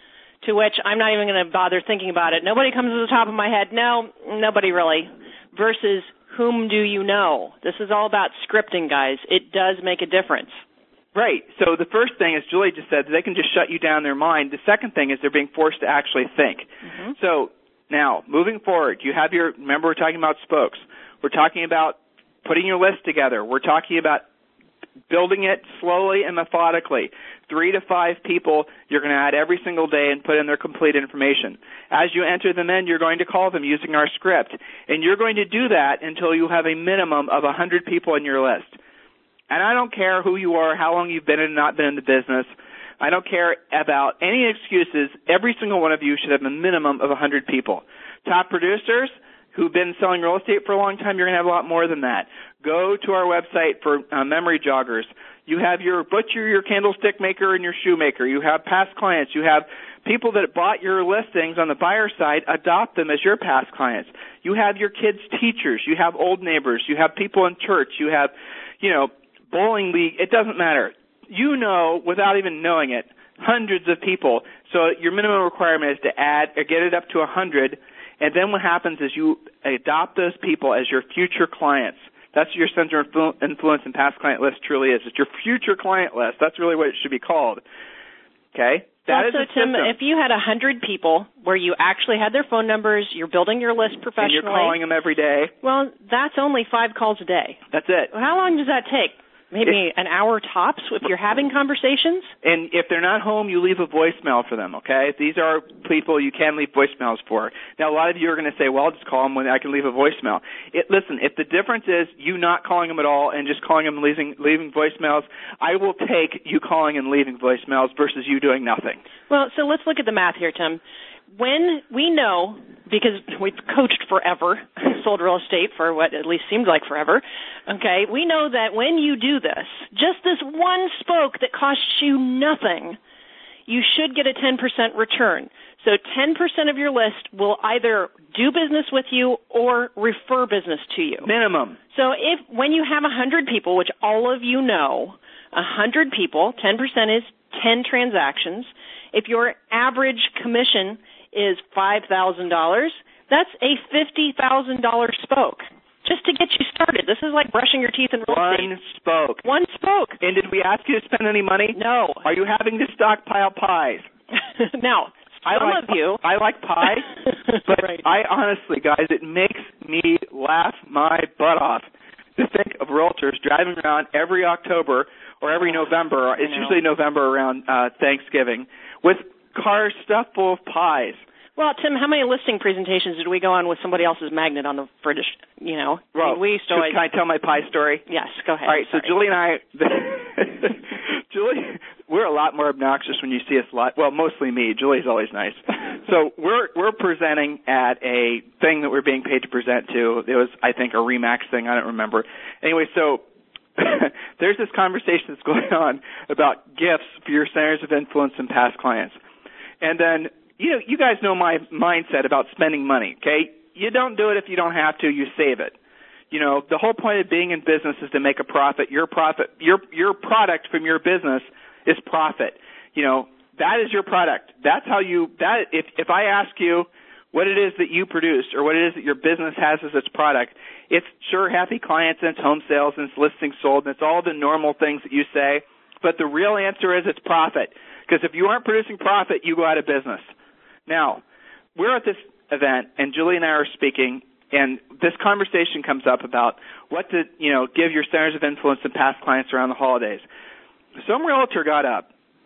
to which I'm not even going to bother thinking about it. Nobody comes to the top of my head. No, nobody really. Versus, whom do you know? This is all about scripting, guys. It does make a difference. Right. So the first thing, as Julie just said, they can just shut you down their mind. The second thing is they're being forced to actually think. Mm-hmm. So now, moving forward, remember we're talking about spokes. We're talking about putting your list together. We're talking about building it slowly and methodically. 3 to 5 people you're going to add every single day and put in their complete information. As you enter them in, you're going to call them using our script. And you're going to do that until you have a minimum of 100 people in your list. And I don't care who you are, how long you've been and not been in the business. I don't care about any excuses. Every single one of you should have a minimum of 100 people. Top producers, who've been selling real estate for a long time, you're going to have a lot more than that. Go to our website for memory joggers. You have your butcher, your candlestick maker, and your shoemaker. You have past clients. You have people that bought your listings on the buyer side, adopt them as your past clients. You have your kids' teachers. You have old neighbors. You have people in church. You have, bowling league. It doesn't matter. You know, without even knowing it, hundreds of people. So your minimum requirement is to add or get it up to 100. And then what happens is you adopt those people as your future clients. That's what your center of influence and past client list truly is. It's your future client list. That's really what it should be called. Okay? That is a system. Tim, if you had 100 people where you actually had their phone numbers, you're building your list professionally. And you're calling them every day. Well, that's only 5 calls a day. That's it. How long does that take? Maybe an hour tops if you're having conversations? And if they're not home, you leave a voicemail for them, okay? These are people you can leave voicemails for. Now, a lot of you are going to say, well, I'll just call them when I can leave a voicemail. Listen, if the difference is you not calling them at all and just calling them and leaving voicemails, I will take you calling and leaving voicemails versus you doing nothing. Well, so let's look at the math here, Tim. When we know, because we've coached forever, sold real estate for what at least seemed like forever, okay, we know that when you do this, just this one spoke that costs you nothing, you should get a 10% return. So 10% of your list will either do business with you or refer business to you. Minimum. So when you have 100 people, which all of you know, 100 people, 10% is 10 transactions. If your average commission is $5,000, that's a $50,000 spoke just to get you started. This is like brushing your teeth in real estate. One spoke. And did we ask you to spend any money? No. Are you having to stockpile pies? Now, I like pie, but right. I honestly, guys, it makes me laugh my butt off to think of realtors driving around every October or every November. It's usually November around Thanksgiving with cars stuffed full of pies. Well, Tim, how many listing presentations did we go on with somebody else's magnet on the British, Well, we used to can I tell my pie story? Yes, go ahead. All right, so Julie and I, we're a lot more obnoxious when you see us live. Well, mostly me. Julie's always nice. So we're presenting at a thing that we're being paid to present to. It was, I think, a RE/MAX thing. I don't remember. Anyway, so there's this conversation that's going on about gifts for your centers of influence and past clients. And then, you guys know my mindset about spending money, okay? You don't do it if you don't have to. You save it. The whole point of being in business is to make a profit. Your product from your business is profit. That is your product. That's how if I ask you what it is that you produce or what it is that your business has as its product, it's sure happy clients and it's home sales and it's listings sold and it's all the normal things that you say. But the real answer is it's profit. Because if you aren't producing profit, you go out of business. Now, we're at this event, and Julie and I are speaking, and this conversation comes up about what to, give your centers of influence and past clients around the holidays. Some realtor got up,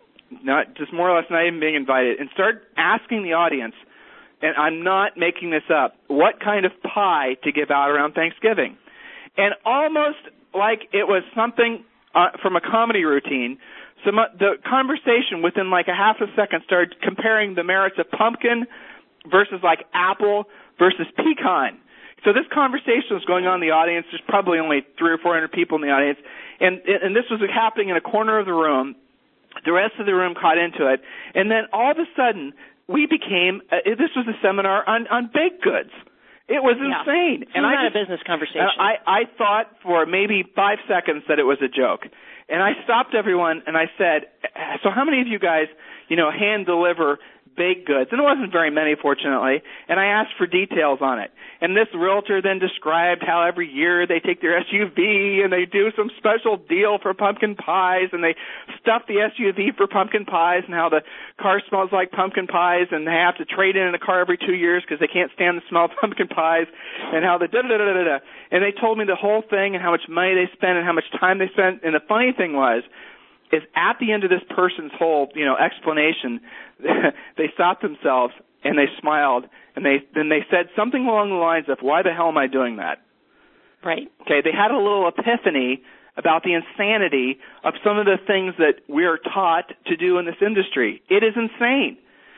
more or less not even being invited, and started asking the audience, and I'm not making this up, what kind of pie to give out around Thanksgiving. And almost like it was something from a comedy routine, the conversation within like a half a second started comparing the merits of pumpkin versus like apple versus pecan. So this conversation was going on in the audience. There's probably only 300 or 400 people in the audience. And this was happening in a corner of the room. The rest of the room caught into it. And then all of a sudden, we became, this was a seminar on baked goods. It was insane. It's not a business conversation. I thought for maybe 5 seconds that it was a joke. And I stopped everyone and I said, so how many of you guys, hand deliver baked goods? And it wasn't very many, fortunately. And I asked for details on it. And this realtor then described how every year they take their SUV and they do some special deal for pumpkin pies and they stuff the SUV for pumpkin pies and how the car smells like pumpkin pies and they have to trade in a car every 2 years because they can't stand the smell of pumpkin pies and how the da-da-da-da-da-da. And they told me the whole thing and how much money they spent and how much time they spent. And the funny thing is at the end of this person's whole, explanation, they stopped themselves and they smiled and they said something along the lines of, why the hell am I doing that? Right. Okay, they had a little epiphany about the insanity of some of the things that we are taught to do in this industry. It is insane.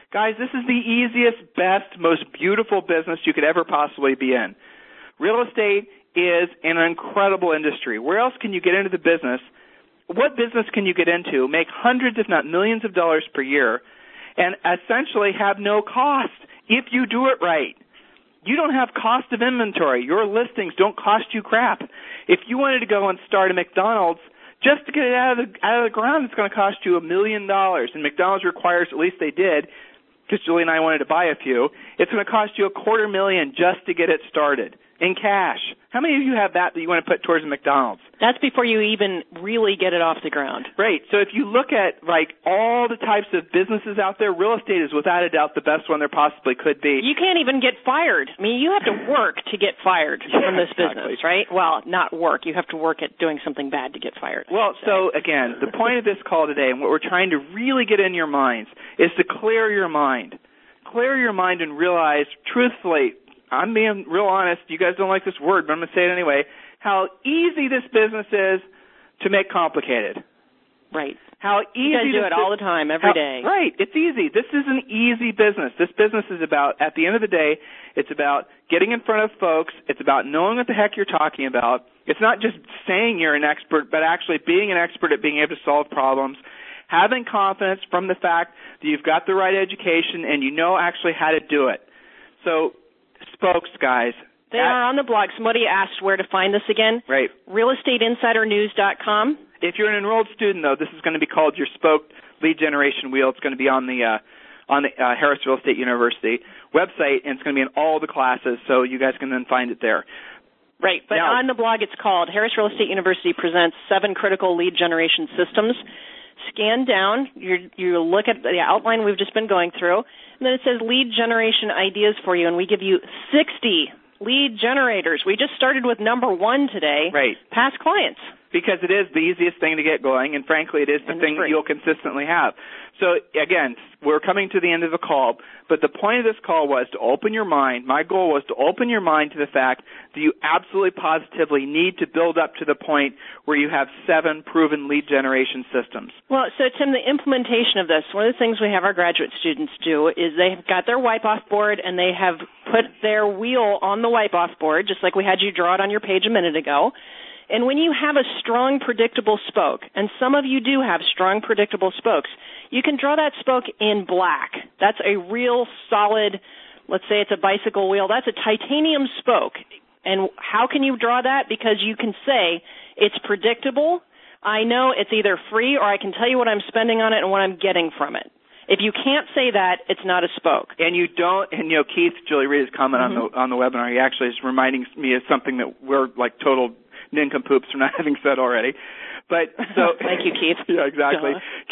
Guys, this is the easiest, best, most beautiful business you could ever possibly be in. Real estate is an incredible industry. Where else can you get into the business? What business can you get into, make hundreds if not millions of dollars per year, and essentially have no cost if you do it right? You don't have cost of inventory. Your listings don't cost you crap. If you wanted to go and start a McDonald's, just to get it out of the ground, it's going to cost you $1 million. And McDonald's requires, at least they did, because Julie and I wanted to buy a few, it's going to cost you $250,000 just to get it started in cash. How many of you have that you want to put towards a McDonald's? That's before you even really get it off the ground. Right. So if you look at like all the types of businesses out there, real estate is without a doubt the best one there possibly could be. You can't even get fired. I mean, you have to work to get fired from this business, right? Well, not work. You have to work at doing something bad to get fired. Well, so again, the point of this call today and what we're trying to really get in your minds is to clear your mind. Clear your mind and realize, truthfully, I'm being real honest. You guys don't like this word, but I'm going to say it anyway. How easy this business is to make complicated. Right. How easy you guys do it all the time, every day. Right. It's easy. This is an easy business. This business is about, at the end of the day, it's about getting in front of folks. It's about knowing what the heck you're talking about. It's not just saying you're an expert, but actually being an expert at being able to solve problems. Having confidence from the fact that you've got the right education and you know actually how to do it. So, spokes, guys. They are on the blog. Somebody asked where to find this again. Right. RealestateInsiderNews.com. If you're an enrolled student, though, this is going to be called your Spoke Lead Generation Wheel. It's going to be on the Harris Real Estate University website, and it's going to be in all the classes, so you guys can then find it there. Right, but now, on the blog it's called Harris Real Estate University Presents 7 Critical Lead Generation Systems. Scan down, you look at the outline we've just been going through, and then it says lead generation ideas for you, and we give you 60 lead generators. We just started with number 1 today. Right. Past clients. Because it is the easiest thing to get going, and frankly, it is the thing that you'll consistently have. So, again, we're coming to the end of the call, but the point of this call was to open your mind. My goal was to open your mind to the fact that you absolutely positively need to build up to the point where you have 7 proven lead generation systems. Well, so, Tim, the implementation of this, one of the things we have our graduate students do is they've got their wipe-off board, and they have put their wheel on the wipe-off board, just like we had you draw it on your page a minute ago. And when you have a strong, predictable spoke, and some of you do have strong, predictable spokes, you can draw that spoke in black. That's a real solid, let's say it's a bicycle wheel, that's a titanium spoke. And how can you draw that? Because you can say it's predictable, I know it's either free, or I can tell you what I'm spending on it and what I'm getting from it. If you can't say that, it's not a spoke. And you don't, and you know, Keith, Julie Reed's comment on the webinar, he actually is reminding me of something that we're like total nincompoops for not having said already. But so thank you, Keith. Yeah, exactly.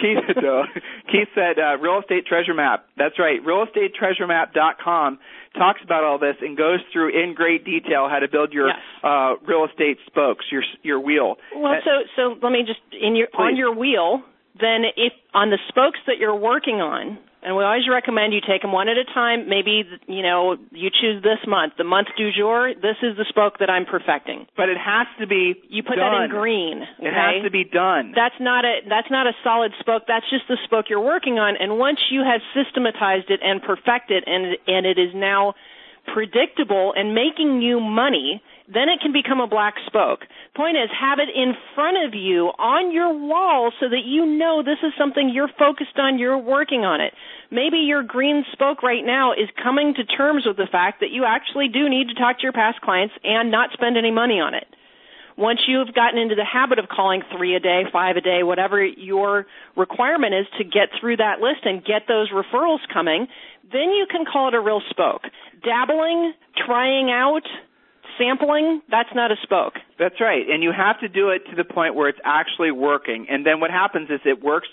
Keith said real estate treasure map. That's right. RealEstateTreasureMap.com talks about all this and goes through in great detail how to build your real estate spokes, your wheel. Well, so let me just on your wheel. Then if on the spokes that you're working on, and we always recommend you take them one at a time, maybe, you choose this month. The month du jour, this is the spoke that I'm perfecting. But it has to be You put done. that in green. Okay? It has to be done. That's not a solid spoke. That's just the spoke you're working on. And once you have systematized it and perfected and it is now predictable and making you money, then it can become a black spoke. Point is, have it in front of you on your wall so that you know this is something you're focused on, you're working on it. Maybe your green spoke right now is coming to terms with the fact that you actually do need to talk to your past clients and not spend any money on it. Once you've gotten into the habit of calling 3 a day, 5 a day, whatever your requirement is to get through that list and get those referrals coming, then you can call it a real spoke. Dabbling, trying out, sampling, that's not a spoke. That's right, and you have to do it to the point where it's actually working. And then what happens is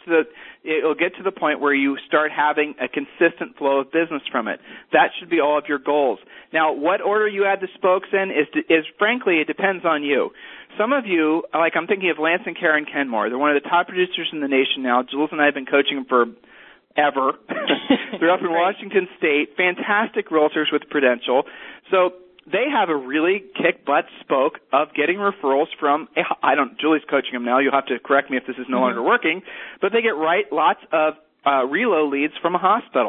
it'll get to the point where you start having a consistent flow of business from it. That should be all of your goals. Now, what order you add the spokes in is frankly, it depends on you. Some of you, like I'm thinking of Lance and Karen Kenmore. They're one of the top producers in the nation now. Jules and I have been coaching them for ever. They're up in Washington State, fantastic realtors with Prudential. So they have a really kick-butt spoke of getting referrals from, Julie's coaching them now. You'll have to correct me if this is no longer working, but they get lots of relo leads from a hospital.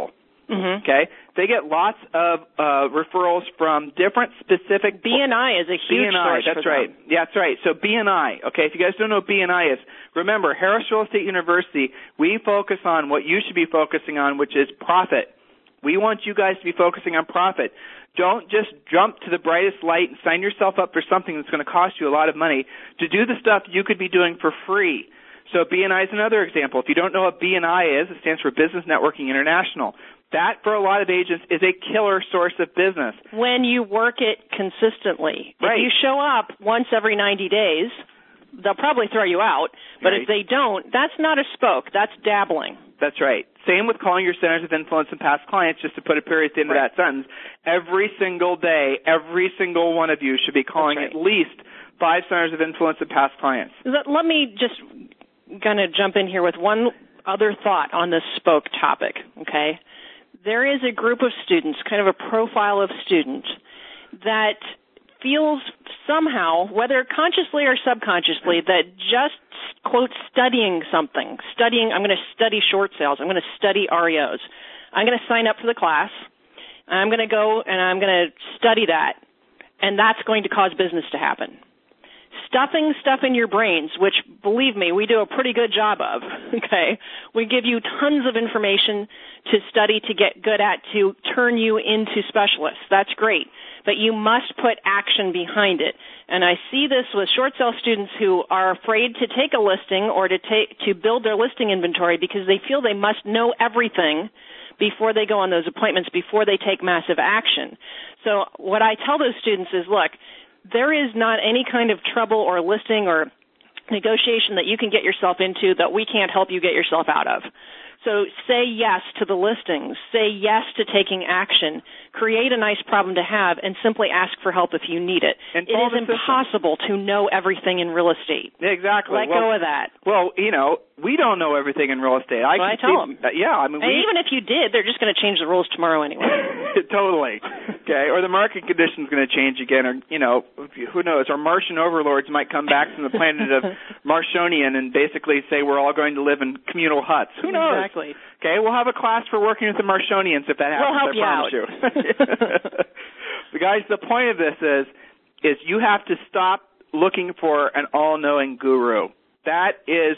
Mm-hmm. Okay? They get lots of referrals from different specific... BNI is a huge source that's for right. them. Yeah, that's right. So BNI, okay, if you guys don't know what BNI is, remember, Harris Real Estate University, we focus on what you should be focusing on, which is profit. We want you guys to be focusing on profit. Don't just jump to the brightest light and sign yourself up for something that's going to cost you a lot of money to do the stuff you could be doing for free. So BNI is another example. If you don't know what BNI is, it stands for Business Networking International. That, for a lot of agents, is a killer source of business. When you work it consistently. Right. If you show up once every 90 days, they'll probably throw you out. But Right. if they don't, that's not a spoke. That's dabbling. That's right. Same with calling your centers of influence and past clients, just to put a period at the end of that sentence. Every single day, every single one of you should be calling at least 5 centers of influence and past clients. Let me just kind of jump in here with one other thought on this spoke topic, okay? There is a group of students, kind of a profile of students, that feels somehow, whether consciously or subconsciously, that just, quote, studying something, I'm going to study short sales, I'm going to study REOs, I'm going to sign up for the class, I'm going to go and I'm going to study that, and that's going to cause business to happen. Stuffing stuff in your brains, which, believe me, we do a pretty good job of, okay? We give you tons of information to study, to get good at, to turn you into specialists. That's great. But you must put action behind it. And I see this with short sale students who are afraid to take a listing or to build their listing inventory because they feel they must know everything before they go on those appointments, before they take massive action. So what I tell those students is, look, there is not any kind of trouble or listing or negotiation that you can get yourself into that we can't help you get yourself out of. So say yes to the listings. Say yes to taking action. Create a nice problem to have and simply ask for help if you need it. And it is impossible to know everything in real estate. Exactly. Let go of that. Well, we don't know everything in real estate. I tell them. Yeah, I mean, and even if you did, they're just going to change the rules tomorrow anyway. Totally. Okay, or the market condition's going to change again, or who knows? Or Martian overlords might come back from the planet of Martionian and basically say we're all going to live in communal huts. Who knows? Exactly. Okay, we'll have a class for working with the Martionians if that happens. We'll help I promise you. Guys, the point of this is you have to stop looking for an all-knowing guru. That is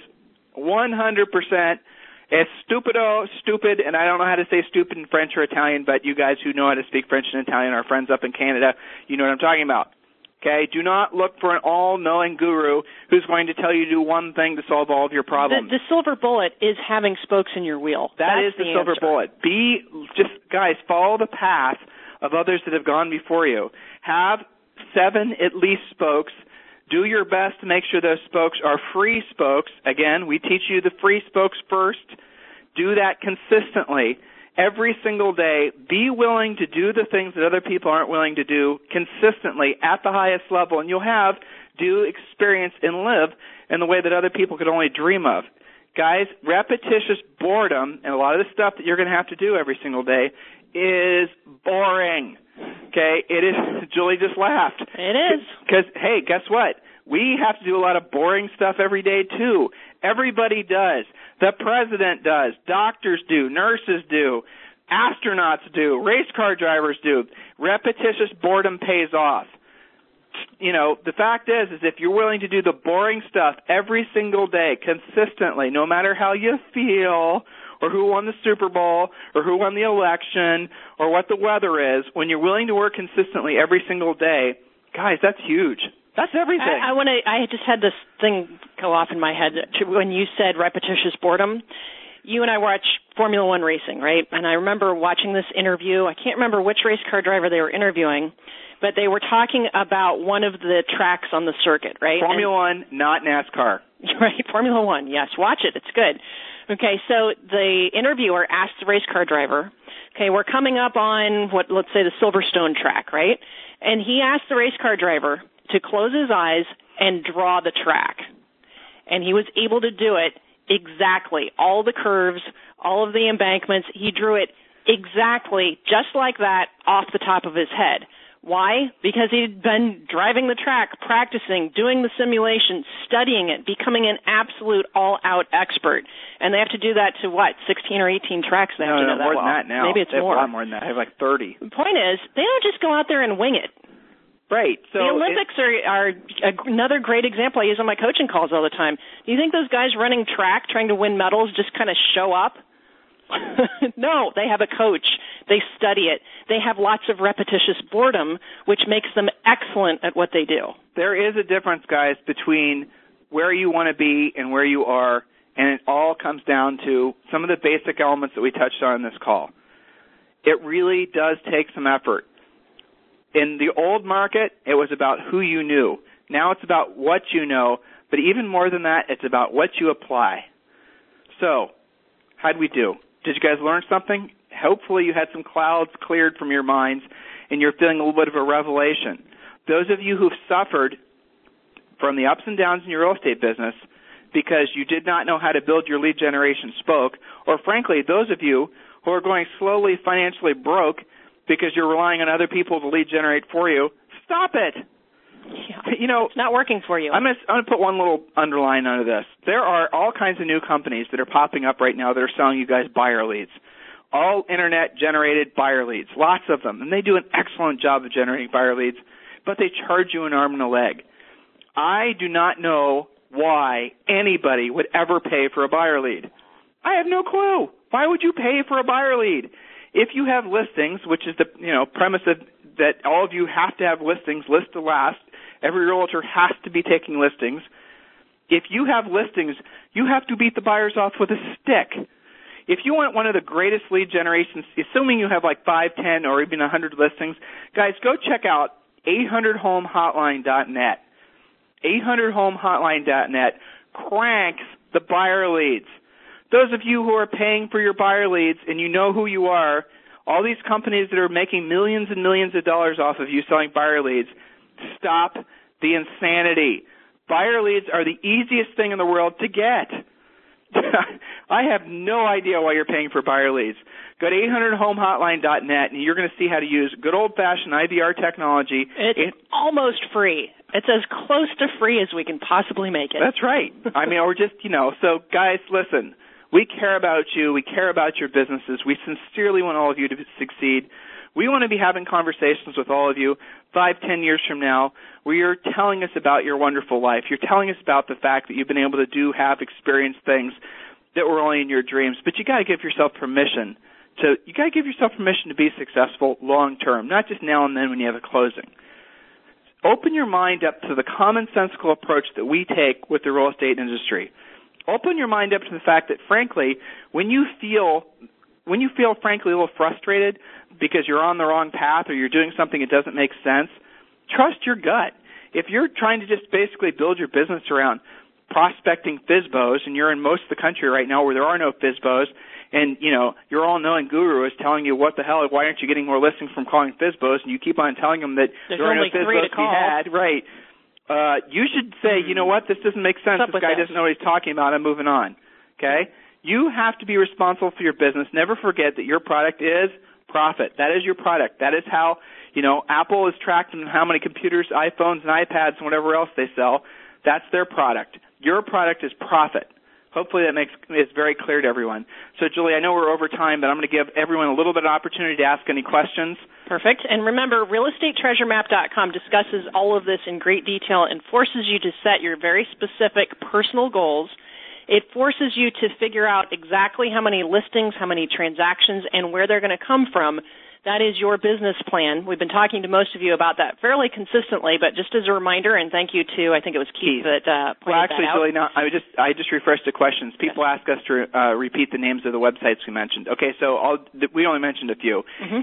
100%. It's stupid, and I don't know how to say stupid in French or Italian, but you guys who know how to speak French and Italian, our friends up in Canada, you know what I'm talking about. Okay? Do not look for an all-knowing guru who's going to tell you to do one thing to solve all of your problems. The silver bullet is having spokes in your wheel. That is the silver bullet. Guys, follow the path of others that have gone before you. Have 7 at least spokes. Do your best to make sure those spokes are free spokes. Again, we teach you the free spokes first. Do that consistently. Every single day, be willing to do the things that other people aren't willing to do consistently at the highest level, and you'll do, experience, and live in the way that other people could only dream of. Guys, repetitious boredom, and a lot of the stuff that you're going to have to do every single day, is boring. Okay, it is. Julie just laughed. It is. Because, hey, guess what? We have to do a lot of boring stuff every day, too. Everybody does. The president does. Doctors do. Nurses do. Astronauts do. Race car drivers do. Repetitious boredom pays off. The fact is if you're willing to do the boring stuff every single day, consistently, no matter how you feel, or who won the Super Bowl, or who won the election, or what the weather is, when you're willing to work consistently every single day, guys, that's huge. That's everything. I just had this thing go off in my head when you said repetitious boredom. You and I watch Formula One racing, right? And I remember watching this interview. I can't remember which race car driver they were interviewing, but they were talking about one of the tracks on the circuit, right? Formula One, not NASCAR. Right, Formula One, yes. Watch it. It's good. Okay, so the interviewer asked the race car driver, okay, we're coming up on let's say the Silverstone track, right? And he asked the race car driver to close his eyes and draw the track. And he was able to do it exactly. All the curves, all of the embankments, he drew it exactly just like that off the top of his head. Why? Because he'd been driving the track, practicing, doing the simulation, studying it, becoming an absolute all-out expert. And they have to do that to, 16 or 18 tracks? They have to know that more well. than that now. Maybe it's they have more. a lot more than that. I have like 30. The point is, they don't just go out there and wing it. Right. So the Olympics are another great example I use on my coaching calls all the time. Do you think those guys running track, trying to win medals, just kind of show up? No, they have a coach. They study it. They have lots of repetitious boredom, which makes them excellent at what they do. There is a difference, guys, between where you want to be and where you are, and it all comes down to some of the basic elements that we touched on in this call. It really does take some effort. In the old market, it was about who you knew. Now it's about what you know, but even more than that, it's about what you apply. So, how'd we do? Did you guys learn something? Hopefully you had some clouds cleared from your minds and you're feeling a little bit of a revelation. Those of you who've suffered from the ups and downs in your real estate business because you did not know how to build your lead generation spoke, or frankly, those of you who are going slowly financially broke because you're relying on other people to lead generate for you, stop it. Yeah, it's not working for you. I'm going to put one little underline under this. There are all kinds of new companies that are popping up right now that are selling you guys buyer leads. All internet-generated buyer leads, lots of them. And they do an excellent job of generating buyer leads, but they charge you an arm and a leg. I do not know why anybody would ever pay for a buyer lead. I have no clue. Why would you pay for a buyer lead? If you have listings, which is the premise of that all of you have to have listings, list to last. Every realtor has to be taking listings. If you have listings, you have to beat the buyers off with a stick. If you want one of the greatest lead generations, assuming you have like 5, 10, or even 100 listings, guys, go check out 800homehotline.net. 800homehotline.net cranks the buyer leads. Those of you who are paying for your buyer leads and you know who you are, all these companies that are making millions and millions of dollars off of you selling buyer leads, stop the insanity. Buyer leads are the easiest thing in the world to get. I have no idea why you're paying for buyer leads. Go to 800homehotline.net and you're going to see how to use good old-fashioned IVR technology. It's almost free. It's as close to free as we can possibly make it. That's right. Or just, so guys, listen. We care about you. We care about your businesses. We sincerely want all of you to succeed. We want to be having conversations with all of you 5, 10 years from now where you're telling us about your wonderful life. You're telling us about the fact that you've been able to have experienced things that were only in your dreams. But you got to give yourself permission to be successful long term, not just now and then when you have a closing. Open your mind up to the commonsensical approach that we take with the real estate industry. Open your mind up to the fact that, frankly, when you feel frankly a little frustrated because you're on the wrong path or you're doing something that doesn't make sense, trust your gut. If you're trying to just basically build your business around prospecting FSBOs, and you're in most of the country right now where there are no FSBOs, and your all-knowing guru is telling you what the hell, why aren't you getting more listings from calling FSBOs, and you keep on telling them that there are no FSBOs to be had, right? You should say, you know what, this doesn't make sense. This guy doesn't know what he's talking about. I'm moving on. Okay? You have to be responsible for your business. Never forget that your product is profit. That is your product. That is how, Apple is tracking how many computers, iPhones, and iPads, and whatever else they sell. That's their product. Your product is profit. Hopefully that is very clear to everyone. So, Julie, I know we're over time, but I'm going to give everyone a little bit of opportunity to ask any questions. Perfect. And remember, realestatetreasuremap.com discusses all of this in great detail and forces you to set your very specific personal goals. It forces you to figure out exactly how many listings, how many transactions, and where they're going to come from. That is your business plan. We've been talking to most of you about that fairly consistently, but just as a reminder, and thank you to, I think it was Keith that pointed that out. Julie, no, I just refreshed the questions. People ask us to repeat the names of the websites we mentioned. Okay, so we only mentioned a few.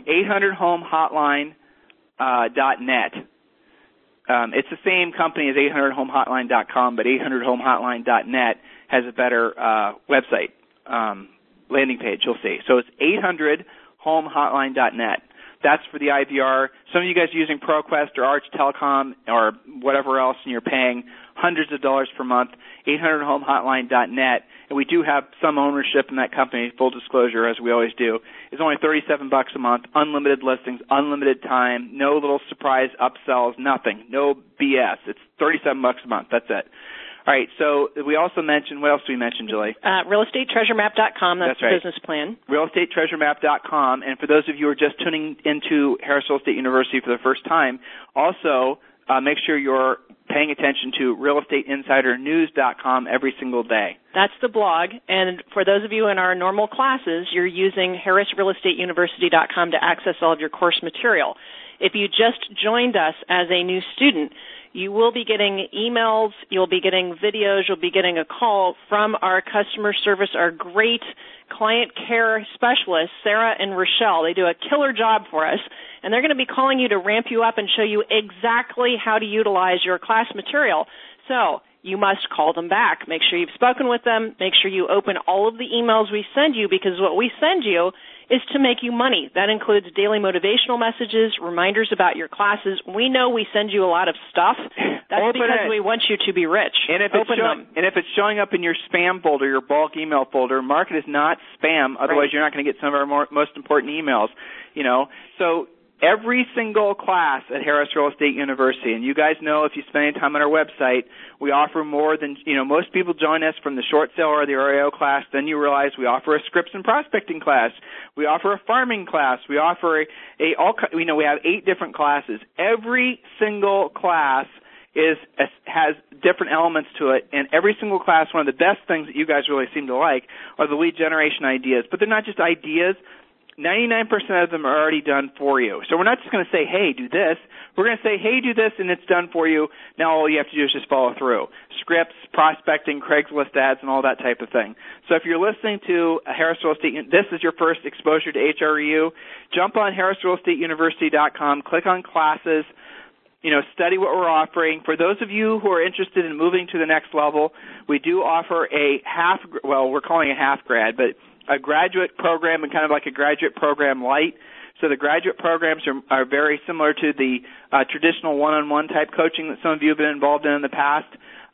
800homehotline.net. It's the same company as 800homehotline.com, but 800homehotline.net has a better website landing page, you'll see. So it's 800homehotline.net. That's for the IVR. Some of you guys are using ProQuest or Arch Telecom or whatever else, and you're paying hundreds of dollars per month. 800HomeHotline.net, and we do have some ownership in that company. Full disclosure, as we always do. It's only $37 a month. Unlimited listings, unlimited time, no little surprise upsells, nothing, no BS. It's $37 a month. That's it. All right, so we also mentioned, what else did we mention, Julie? RealEstateTreasureMap.com, that's the right. business plan. RealEstateTreasureMap.com, and for those of you who are just tuning into Harris Real Estate University for the first time, also make sure you're paying attention to RealEstateInsiderNews.com every single day. That's the blog, and for those of you in our normal classes, you're using HarrisRealEstateUniversity.com to access all of your course material. If you just joined us as a new student, you will be getting emails, you'll be getting videos, you'll be getting a call from our customer service, our great client care specialists, Sarah and Rochelle. They do a killer job for us, and they're going to be calling you to ramp you up and show you exactly how to utilize your class material. So you must call them back. Make sure you've spoken with them. Make sure you open all of the emails we send you, because what we send you is to make you money. That includes daily motivational messages, reminders about your classes. We know we send you a lot of stuff. That's because we want you to be rich. And if it's showing up in your spam folder, your bulk email folder, mark it as not spam. Otherwise, you're not going to get some of our most important emails. So every single class at Harris Real Estate University, and you guys know if you spend any time on our website, we offer more than, most people join us from the short sale or the REO class. Then you realize we offer a scripts and prospecting class. We offer a farming class. We offer we have 8 different classes. Every single class has different elements to it, and every single class, one of the best things that you guys really seem to like are the lead generation ideas. But they're not just ideas. 99% of them are already done for you. So we're not just going to say, hey, do this. We're going to say, hey, do this, and it's done for you. Now all you have to do is just follow through. Scripts, prospecting, Craigslist ads, and all that type of thing. So if you're listening to Harris Real Estate, this is your first exposure to HREU, jump on HarrisRealEstateUniversity.com, click on classes, study what we're offering. For those of you who are interested in moving to the next level, we do offer we're calling it a half grad, but a graduate program and kind of like a graduate program light. So the graduate programs are very similar to the traditional one-on-one type coaching that some of you have been involved in the past.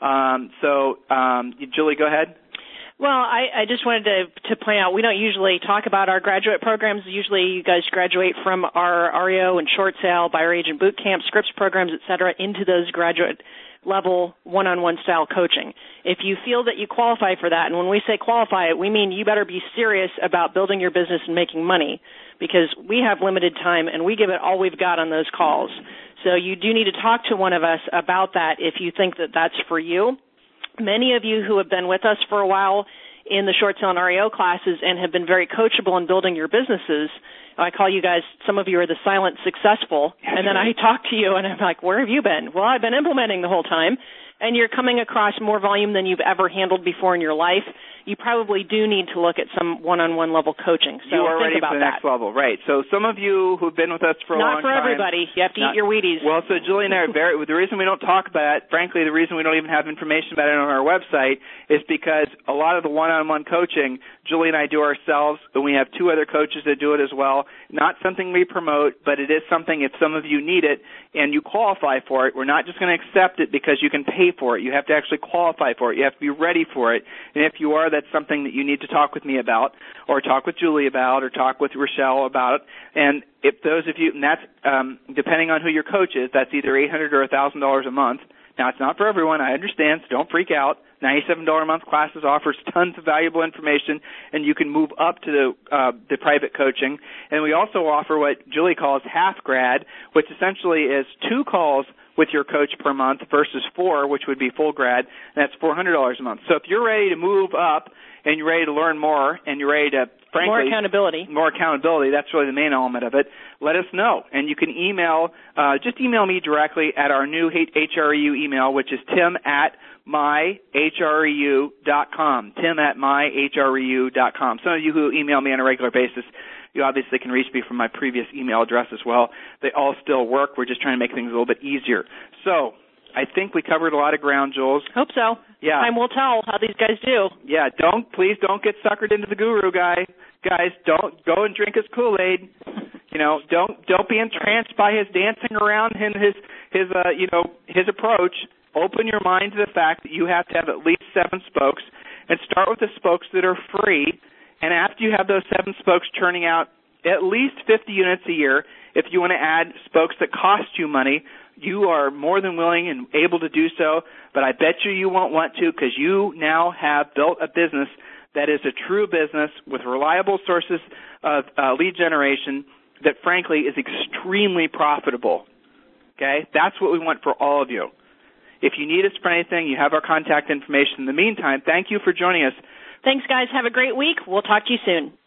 Julie, go ahead. Well, I just wanted to point out, we don't usually talk about our graduate programs. Usually you guys graduate from our REO and short sale, buyer agent boot camp, scripts programs, et cetera, into those graduate level one-on-one style coaching. If you feel that you qualify for that, and when we say qualify, we mean you better be serious about building your business and making money, because we have limited time and we give it all we've got on those calls. So you do need to talk to one of us about that if you think that that's for you. Many of you who have been with us for a while in the short sale and REO classes and have been very coachable in building your businesses, I call you guys, some of you are the silent successful, and then I talk to you and I'm like, where have you been? Well, I've been implementing the whole time, and you're coming across more volume than you've ever handled before in your life. You probably do need to look at some one-on-one level coaching. So you are ready think about for the next level, right? So some of you who've been with us for a long time. Not for everybody. You have to eat your Wheaties. Well, so Julie and I are the reason we don't talk about it, frankly, the reason we don't even have information about it on our website is because a lot of the one-on-one coaching, Julie and I do ourselves, and we have 2 other coaches that do it as well. Not something we promote, but it is something if some of you need it and you qualify for it, we're not just going to accept it because you can pay for it. You have to actually qualify for it. You have to be ready for it. And if you are, that's something that you need to talk with me about, or talk with Julie about, or talk with Rochelle about. And if those of you, and that's depending on who your coach is, that's either $800 or $1,000 a month. Now, it's not for everyone. I understand, so don't freak out. $97 a month classes offers tons of valuable information, and you can move up to the private coaching. And we also offer what Julie calls half grad, which essentially is 2 calls with your coach per month versus 4, which would be full grad, and that's $400 a month. So if you're ready to move up and you're ready to learn more and you're ready to, frankly, more accountability, that's really the main element of it, let us know. And you can just email me directly at our new HREU email, which is tim@myhreu.com, tim@myhreu.com. Some of you who email me on a regular basis, you obviously can reach me from my previous email address as well. They all still work. We're just trying to make things a little bit easier. So I think we covered a lot of ground, Jules. Hope so. Yeah. Time will tell how these guys do. Yeah, please don't get suckered into the guru guy. Guys, don't go and drink his Kool-Aid. Don't be entranced by his dancing around and his approach. Open your mind to the fact that you have to have at least 7 spokes, and start with the spokes that are free. And after you have those 7 spokes churning out at least 50 units a year, if you want to add spokes that cost you money, you are more than willing and able to do so. But I bet you won't want to, because you now have built a business that is a true business with reliable sources of lead generation that, frankly, is extremely profitable. Okay? That's what we want for all of you. If you need us for anything, you have our contact information. In the meantime, thank you for joining us. Thanks, guys. Have a great week. We'll talk to you soon.